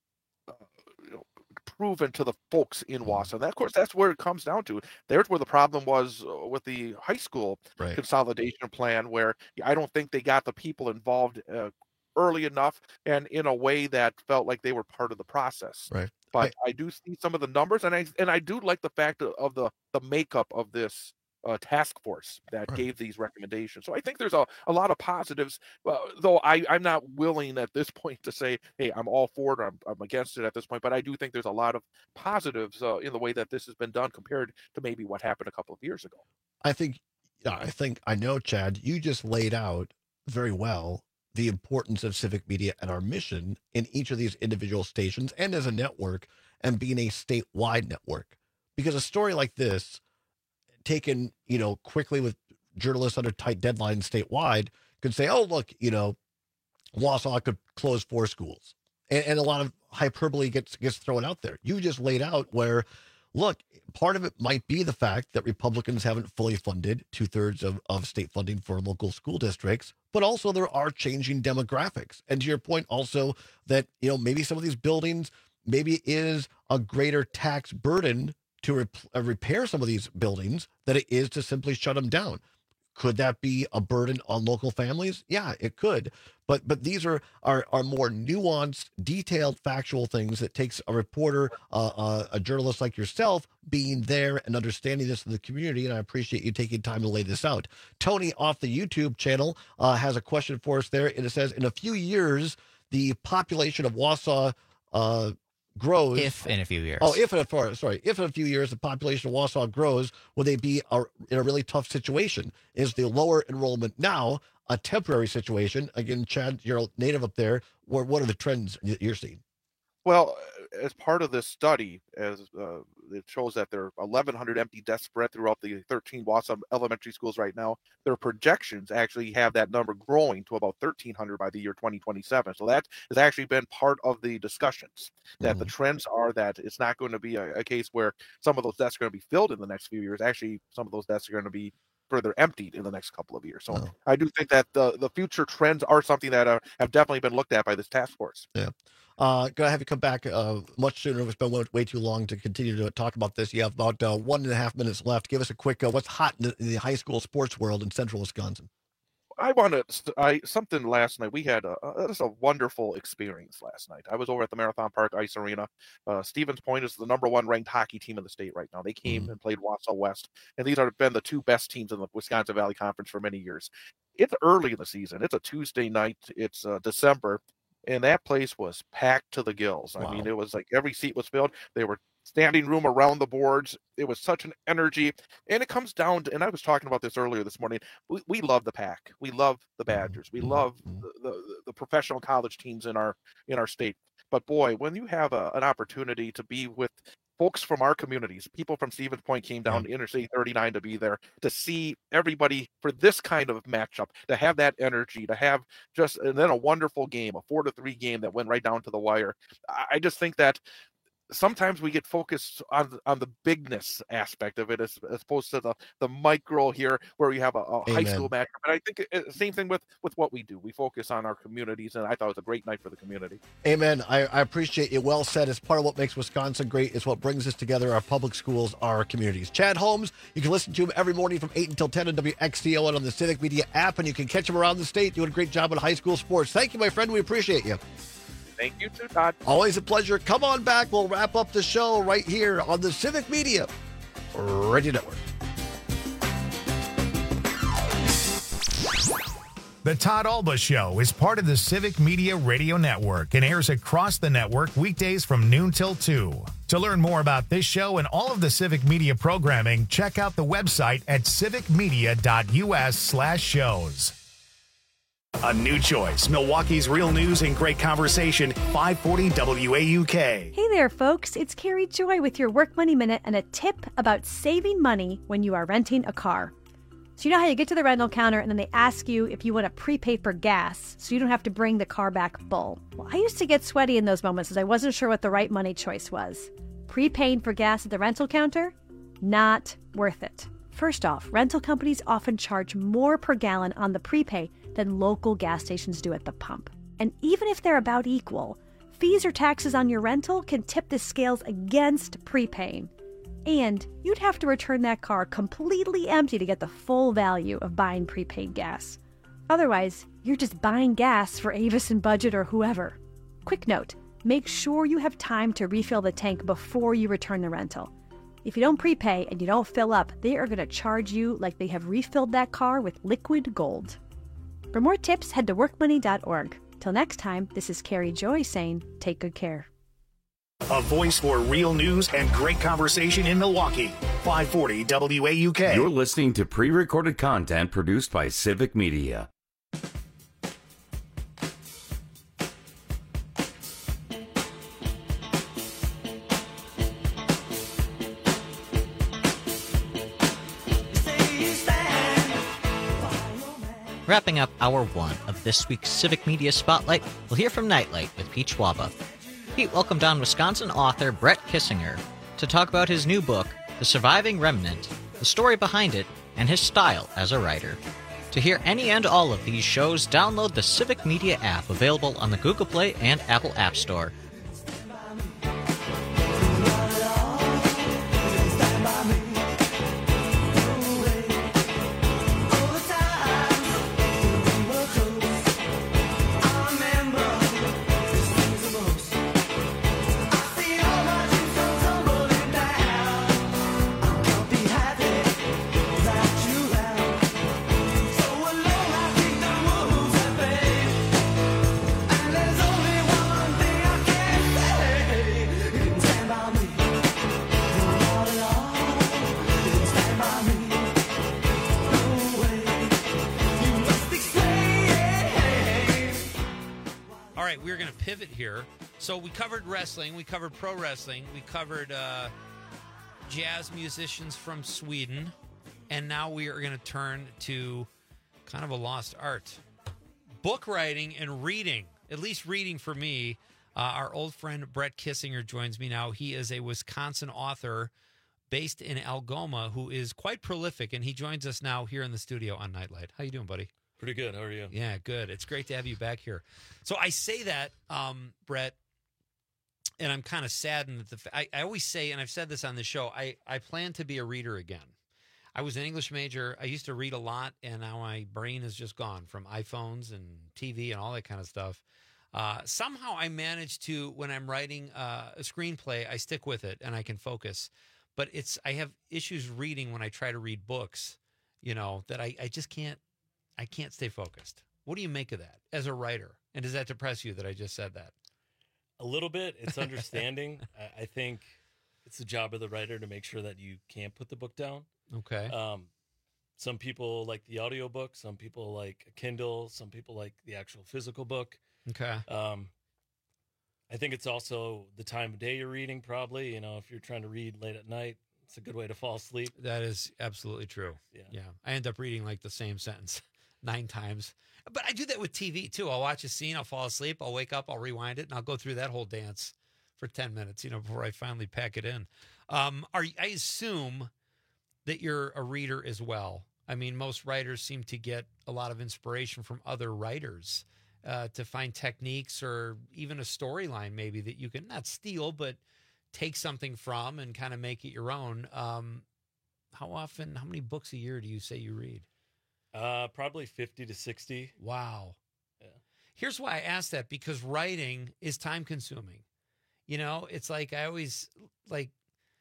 you know, proven to the folks in Wausau. And that, of course, that's where it comes down to. There's where the problem was with the high school right. consolidation plan, where I don't think they got the people involved uh, early enough and in a way that felt like they were part of the process. Right. But I, I do see some of the numbers, and I and I do like the fact of, of the the makeup of this uh, task force that right. gave these recommendations. So I think there's a, a lot of positives, uh, though I, I'm not willing at this point to say, hey, I'm all for it or I'm, I'm against it at this point. But I do think there's a lot of positives uh, in the way that this has been done compared to maybe what happened a couple of years ago. I think, yeah, I think, I know, Chad, you just laid out very well the importance of civic media and our mission in each of these individual stations and as a network, and being a statewide network. Because a story like this, taken, you know, quickly with journalists under tight deadlines statewide, could say, oh, look, you know, Wausau could close four schools. And, and a lot of hyperbole gets, gets thrown out there. You just laid out where, look, part of it might be the fact that Republicans haven't fully funded two-thirds of, of state funding for local school districts, but also there are changing demographics. And to your point also that, you know, maybe some of these buildings, maybe it is a greater tax burden to rep- uh, repair some of these buildings than it is to simply shut them down. Could that be a burden on local families? Yeah, it could. But but these are are, are more nuanced, detailed, factual things that takes a reporter, uh, uh, a journalist like yourself, being there and understanding this in the community. And I appreciate you taking time to lay this out. Tony off the YouTube channel uh, has a question for us there. And it says, in a few years, the population of Wausau uh, grows. If in a few years. Oh, if in a sorry, if in a few years the population of Wausau grows, will they be a, in a really tough situation? Is the lower enrollment now a temporary situation? Again, Chad, you're a native up there. What what are the trends you're seeing? Well, as part of this study, as uh, it shows that there are eleven hundred empty desks spread throughout the thirteen Wausau elementary schools right now. Their projections actually have that number growing to about thirteen hundred by the year twenty twenty-seven. So that has actually been part of the discussions, that mm-hmm. the trends are that it's not going to be a, a case where some of those desks are going to be filled in the next few years. Actually, some of those desks are going to be further emptied in the next couple of years. So oh. I do think that the, the future trends are something that uh, have definitely been looked at by this task force. Yeah. Uh, gonna have you come back uh, much sooner. It's been way too long to continue to talk about this. You have about uh, one and a half minutes left. Give us a quick, uh, what's hot in the, in the high school sports world in central Wisconsin? I want to, I, something last night. We had a, a, just a wonderful experience last night. I was over at the Marathon Park Ice Arena. Uh, Stevens Point is the number one ranked hockey team in the state right now. They came mm-hmm. and played Wausau West, and these have been the two best teams in the Wisconsin Valley Conference for many years. It's early in the season. It's a Tuesday night. It's uh, December. And that place was packed to the gills. Wow. I mean, it was like every seat was filled. They were standing room around the boards. It was such an energy. And it comes down to, and I was talking about this earlier this morning, we, we love the Pack. We love the Badgers. We love the, the, the professional college teams in our in our state. But boy, when you have a, an opportunity to be with folks from our communities, people from Stevens Point came down to Interstate thirty-nine to be there, to see everybody for this kind of matchup, to have that energy, to have just, and then a wonderful game, a four to three game that went right down to the wire. I just think that sometimes we get focused on on the bigness aspect of it as, as opposed to the the micro here where we have a, a high school matchup. And I think it, same thing with with what we do. We focus on our communities, and I thought it was a great night for the community. Amen. I, I appreciate it. Well said. It's part of what makes Wisconsin great. It's what brings us together. Our public schools, our communities. Chad Holmes, you can listen to him every morning from eight until ten on W X T O and on the Civic Media app, and you can catch him around the state doing a great job in high school sports. Thank you, my friend. We appreciate you. Thank you too, Todd. Always a pleasure. Come on back. We'll wrap up the show right here on the Civic Media Radio Network. The Todd Alba Show is part of the Civic Media Radio Network and airs across the network weekdays from noon till two. To learn more about this show and all of the Civic Media programming, check out the website at civicmedia.us slash shows. A new choice. Milwaukee's real news and great conversation. five forty W A U K. Hey there, folks. It's Carrie Joy with your Work Money Minute and a tip about saving money when you are renting a car. So you know how you get to the rental counter and then they ask you if you want to prepay for gas so you don't have to bring the car back full. Well, I used to get sweaty in those moments as I wasn't sure what the right money choice was. Prepaying for gas at the rental counter? Not worth it. First off, rental companies often charge more per gallon on the prepay than local gas stations do at the pump. And even if they're about equal, fees or taxes on your rental can tip the scales against prepaying. And you'd have to return that car completely empty to get the full value of buying prepaid gas. Otherwise, you're just buying gas for Avis and Budget or whoever. Quick note, make sure you have time to refill the tank before you return the rental. If you don't prepay and you don't fill up, they are going to charge you like they have refilled that car with liquid gold. For more tips, head to work money dot org. Till next time, this is Carrie Joy saying, take good care. A voice for real news and great conversation in Milwaukee. five forty W A U K. You're listening to pre-recorded content produced by Civic Media. Wrapping up hour one of this week's Civic Media Spotlight, we'll hear from Nightlight with Pete Schwaba. Pete welcomed on Wisconsin author Brett Kissinger to talk about his new book, The Surviving Remnant, the story behind it, and his style as a writer. To hear any and all of these shows, download the Civic Media app available on the Google Play and Apple App Store. Pivot here. So we covered wrestling, we covered pro wrestling, we covered uh, jazz musicians from Sweden, and now we are going to turn to kind of a lost art. Book writing and reading, at least reading for me. Uh, our old friend Brett Kissinger joins me now. He is a Wisconsin author based in Algoma who is quite prolific, and he joins us now here in the studio on Nightlight. How you doing, buddy? Pretty good. How are you? Yeah, good. It's great to have you back here. So I say that, um, Brett, and I'm kind of saddened that the. I, I always say, and I've said this on the show, I, I plan to be a reader again. I was an English major. I used to read a lot, and now my brain is just gone from iPhones and T V and all that kind of stuff. Uh, somehow I managed to, when I'm writing uh, a screenplay, I stick with it and I can focus. But it's I have issues reading when I try to read books, you know, that I, I just can't. I can't stay focused. What do you make of that as a writer? And does that depress you that I just said that? A little bit. It's understanding. I, I think it's the job of the writer to make sure that you can't put the book down. Okay. Um, some people like the audiobook. Some people like a Kindle. Some people like the actual physical book. Okay. Um, I think it's also the time of day you're reading, probably. You know, if you're trying to read late at night, it's a good way to fall asleep. That is absolutely true. Yeah. Yeah. I end up reading like the same sentence nine times. But I do that with T V too. I'll watch a scene, I'll fall asleep, I'll wake up, I'll rewind it, and I'll go through that whole dance for ten minutes, you know, before I finally pack it in. Um, are I assume that you're a reader as well. I mean, most writers seem to get a lot of inspiration from other writers uh, to find techniques or even a storyline maybe that you can not steal, but take something from and kind of make it your own. Um, how often, how many books a year do you say you read? Uh, probably fifty to sixty. Wow. Yeah. Here's why I asked that, because writing is time consuming. You know, it's like I always like,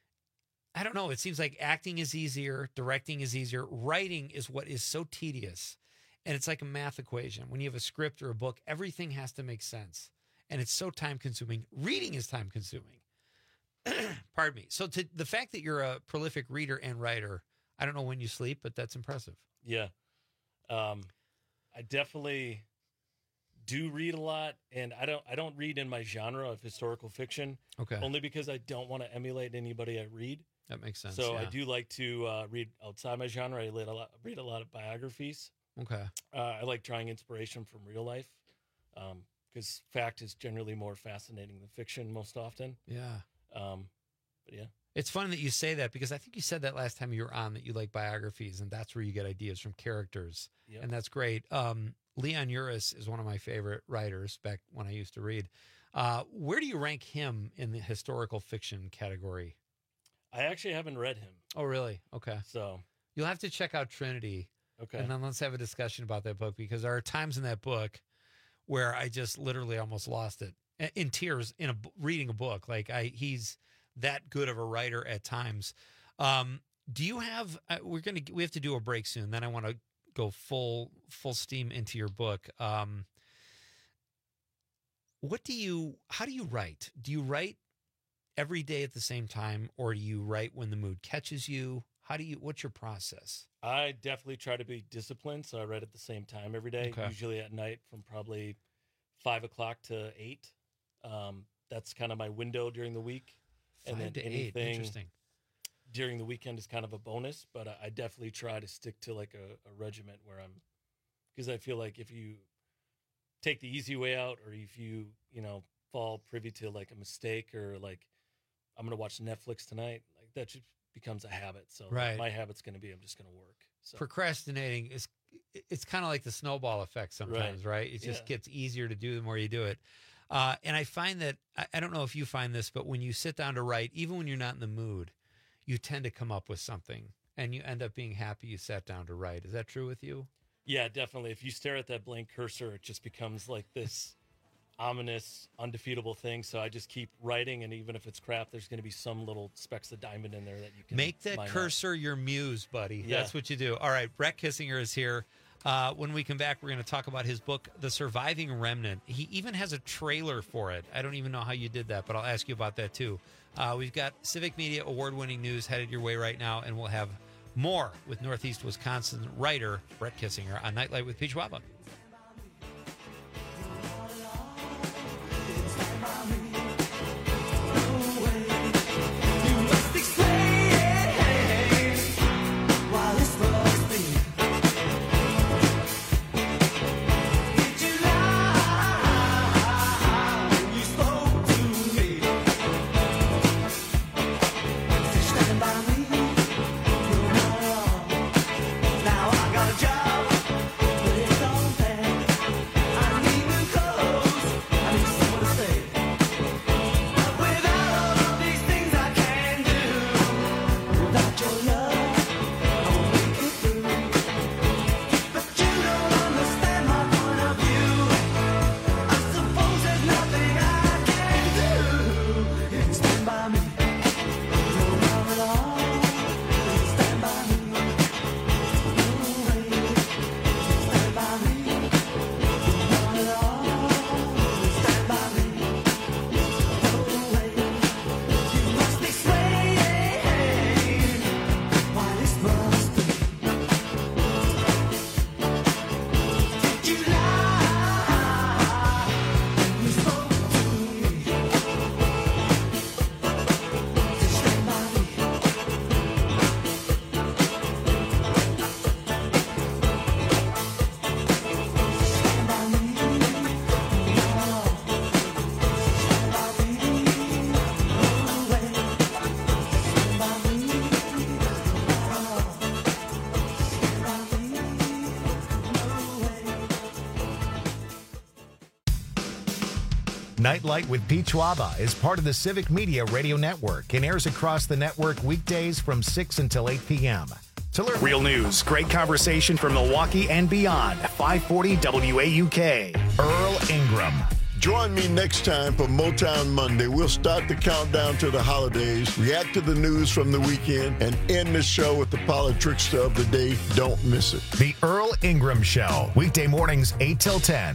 I don't know. It seems like acting is easier. Directing is easier. Writing is what is so tedious. And it's like a math equation. When you have a script or a book, everything has to make sense. And it's so time consuming. Reading is time consuming. Pardon me. So to, the fact that you're a prolific reader and writer, I don't know when you sleep, but that's impressive. Yeah. Um, I definitely do read a lot, and I don't I don't read in my genre of historical fiction. Okay. Only because I don't want to emulate anybody I read. That makes sense. So yeah. I do like to uh, read outside my genre. I read a lot, read a lot of biographies. Okay. Uh, I like drawing inspiration from real life because um, fact is generally more fascinating than fiction most often. Yeah. Um, but yeah. It's fun that you say that because I think you said that last time you were on that you like biographies and that's where you get ideas from characters. Yep. And that's great. Um, Leon Uris is one of my favorite writers back when I used to read. Uh, where do you rank him in the historical fiction category? I actually haven't read him. Oh, really? Okay. So you'll have to check out Trinity. Okay. And then let's have a discussion about that book because there are times in that book where I just literally almost lost it in tears in a reading a book. Like I, he's that good of a writer at times. Um, do you have, uh, we're going to, we have to do a break soon. Then I want to go full, full steam into your book. Um, what do you, how do you write? Do you write every day at the same time, or do you write when the mood catches you? How do you, what's your process? I definitely try to be disciplined. So I write at the same time every day, Okay. usually at night from probably five o'clock to eight. Um, that's kind of my window during the week. Five and then to eight. anything Interesting. during the weekend is kind of a bonus, but I, I definitely try to stick to like a, a regiment where I'm, because I feel like if you take the easy way out, or if you, you know, fall privy to like a mistake, or like, I'm going to watch Netflix tonight, like that just becomes a habit. So Right. my habit's going to be, I'm just going to work. So Procrastinating is, it's kind of like the snowball effect sometimes, right? Right. It just Yeah. gets easier to do the more you do it. Uh, and I find that, I, I don't know if you find this, but when you sit down to write, even when you're not in the mood, you tend to come up with something and you end up being happy you sat down to write. Is that true with you? yeah, definitely. If you stare at that blank cursor, it just becomes like this ominous, undefeatable thing. So I just keep writing, and even if it's crap, there's going to be some little specks of diamond in there that you can Make that mine out. cursor your muse, buddy. Yeah. That's what you do. All right, Brett Kissinger is here. Uh, when we come back, we're going to talk about his book, The Surviving Remnant. He even has a trailer for it. I don't even know how you did that, but I'll ask you about that too. Uh, we've got Civic Media award-winning news headed your way right now, and we'll have more with Northeast Wisconsin writer Brett Kissinger on Nightlight with Peach Waba. Nightlight with Pete Schwaba is part of the Civic Media Radio Network and airs across the network weekdays from six until eight p.m. To learn Real news, great conversation from Milwaukee and beyond. five forty W A U K. Earl Ingram. Join me next time for Motown Monday. We'll start the countdown to the holidays, react to the news from the weekend, and end the show with the politrickster of the day. Don't miss it. The Earl Ingram Show, weekday mornings eight till ten.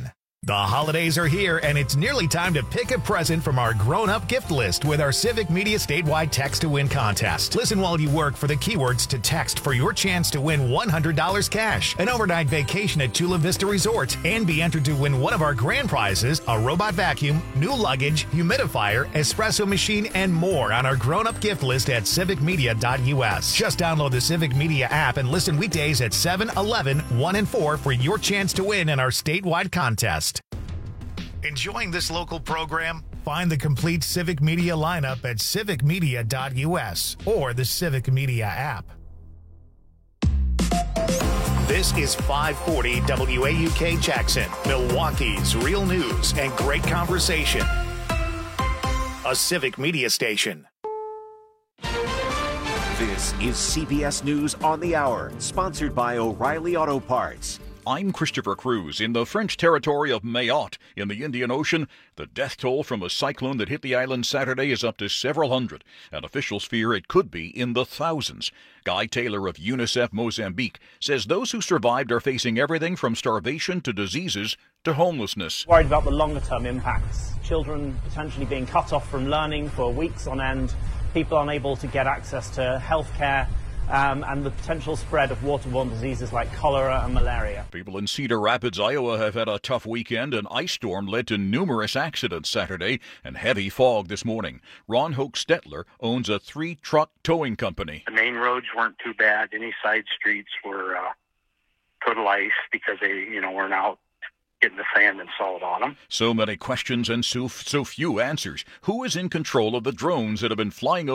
The holidays are here, and it's nearly time to pick a present from our grown-up gift list with our Civic Media statewide Text to Win contest. Listen while you work for the keywords to text for your chance to win one hundred dollars cash, an overnight vacation at Chula Vista Resort, and be entered to win one of our grand prizes, a robot vacuum, new luggage, humidifier, espresso machine, and more on our grown-up gift list at civic media dot u s. Just download the Civic Media app and listen weekdays at seven, eleven, one, and four for your chance to win in our statewide contest. Enjoying this local program? Find the complete Civic Media lineup at civic media dot u s or the Civic Media app. This is five forty W A U K Jackson, Milwaukee's real news and great conversation. A Civic Media station. This is C B S News on the Hour, sponsored by O'Reilly Auto Parts. I'm Christopher Cruz. In the French territory of Mayotte in the Indian Ocean, the death toll from a cyclone that hit the island Saturday is up to several hundred, and officials fear it could be in the thousands. Guy Taylor of UNICEF Mozambique says those who survived are facing everything from starvation to diseases to homelessness. Worried about the longer-term impacts. Children potentially being cut off from learning for weeks on end, people unable to get access to health care, Um, and the potential spread of waterborne diseases like cholera and malaria. People in Cedar Rapids, Iowa have had a tough weekend. An ice storm led to numerous accidents Saturday and heavy fog this morning. Ron Hoke Stetler owns a three-truck towing company. The main roads weren't too bad. Any side streets were uh, total ice because they, you know, weren't out getting the sand and salt on them. So many questions and so, so few answers. Who is in control of the drones that have been flying over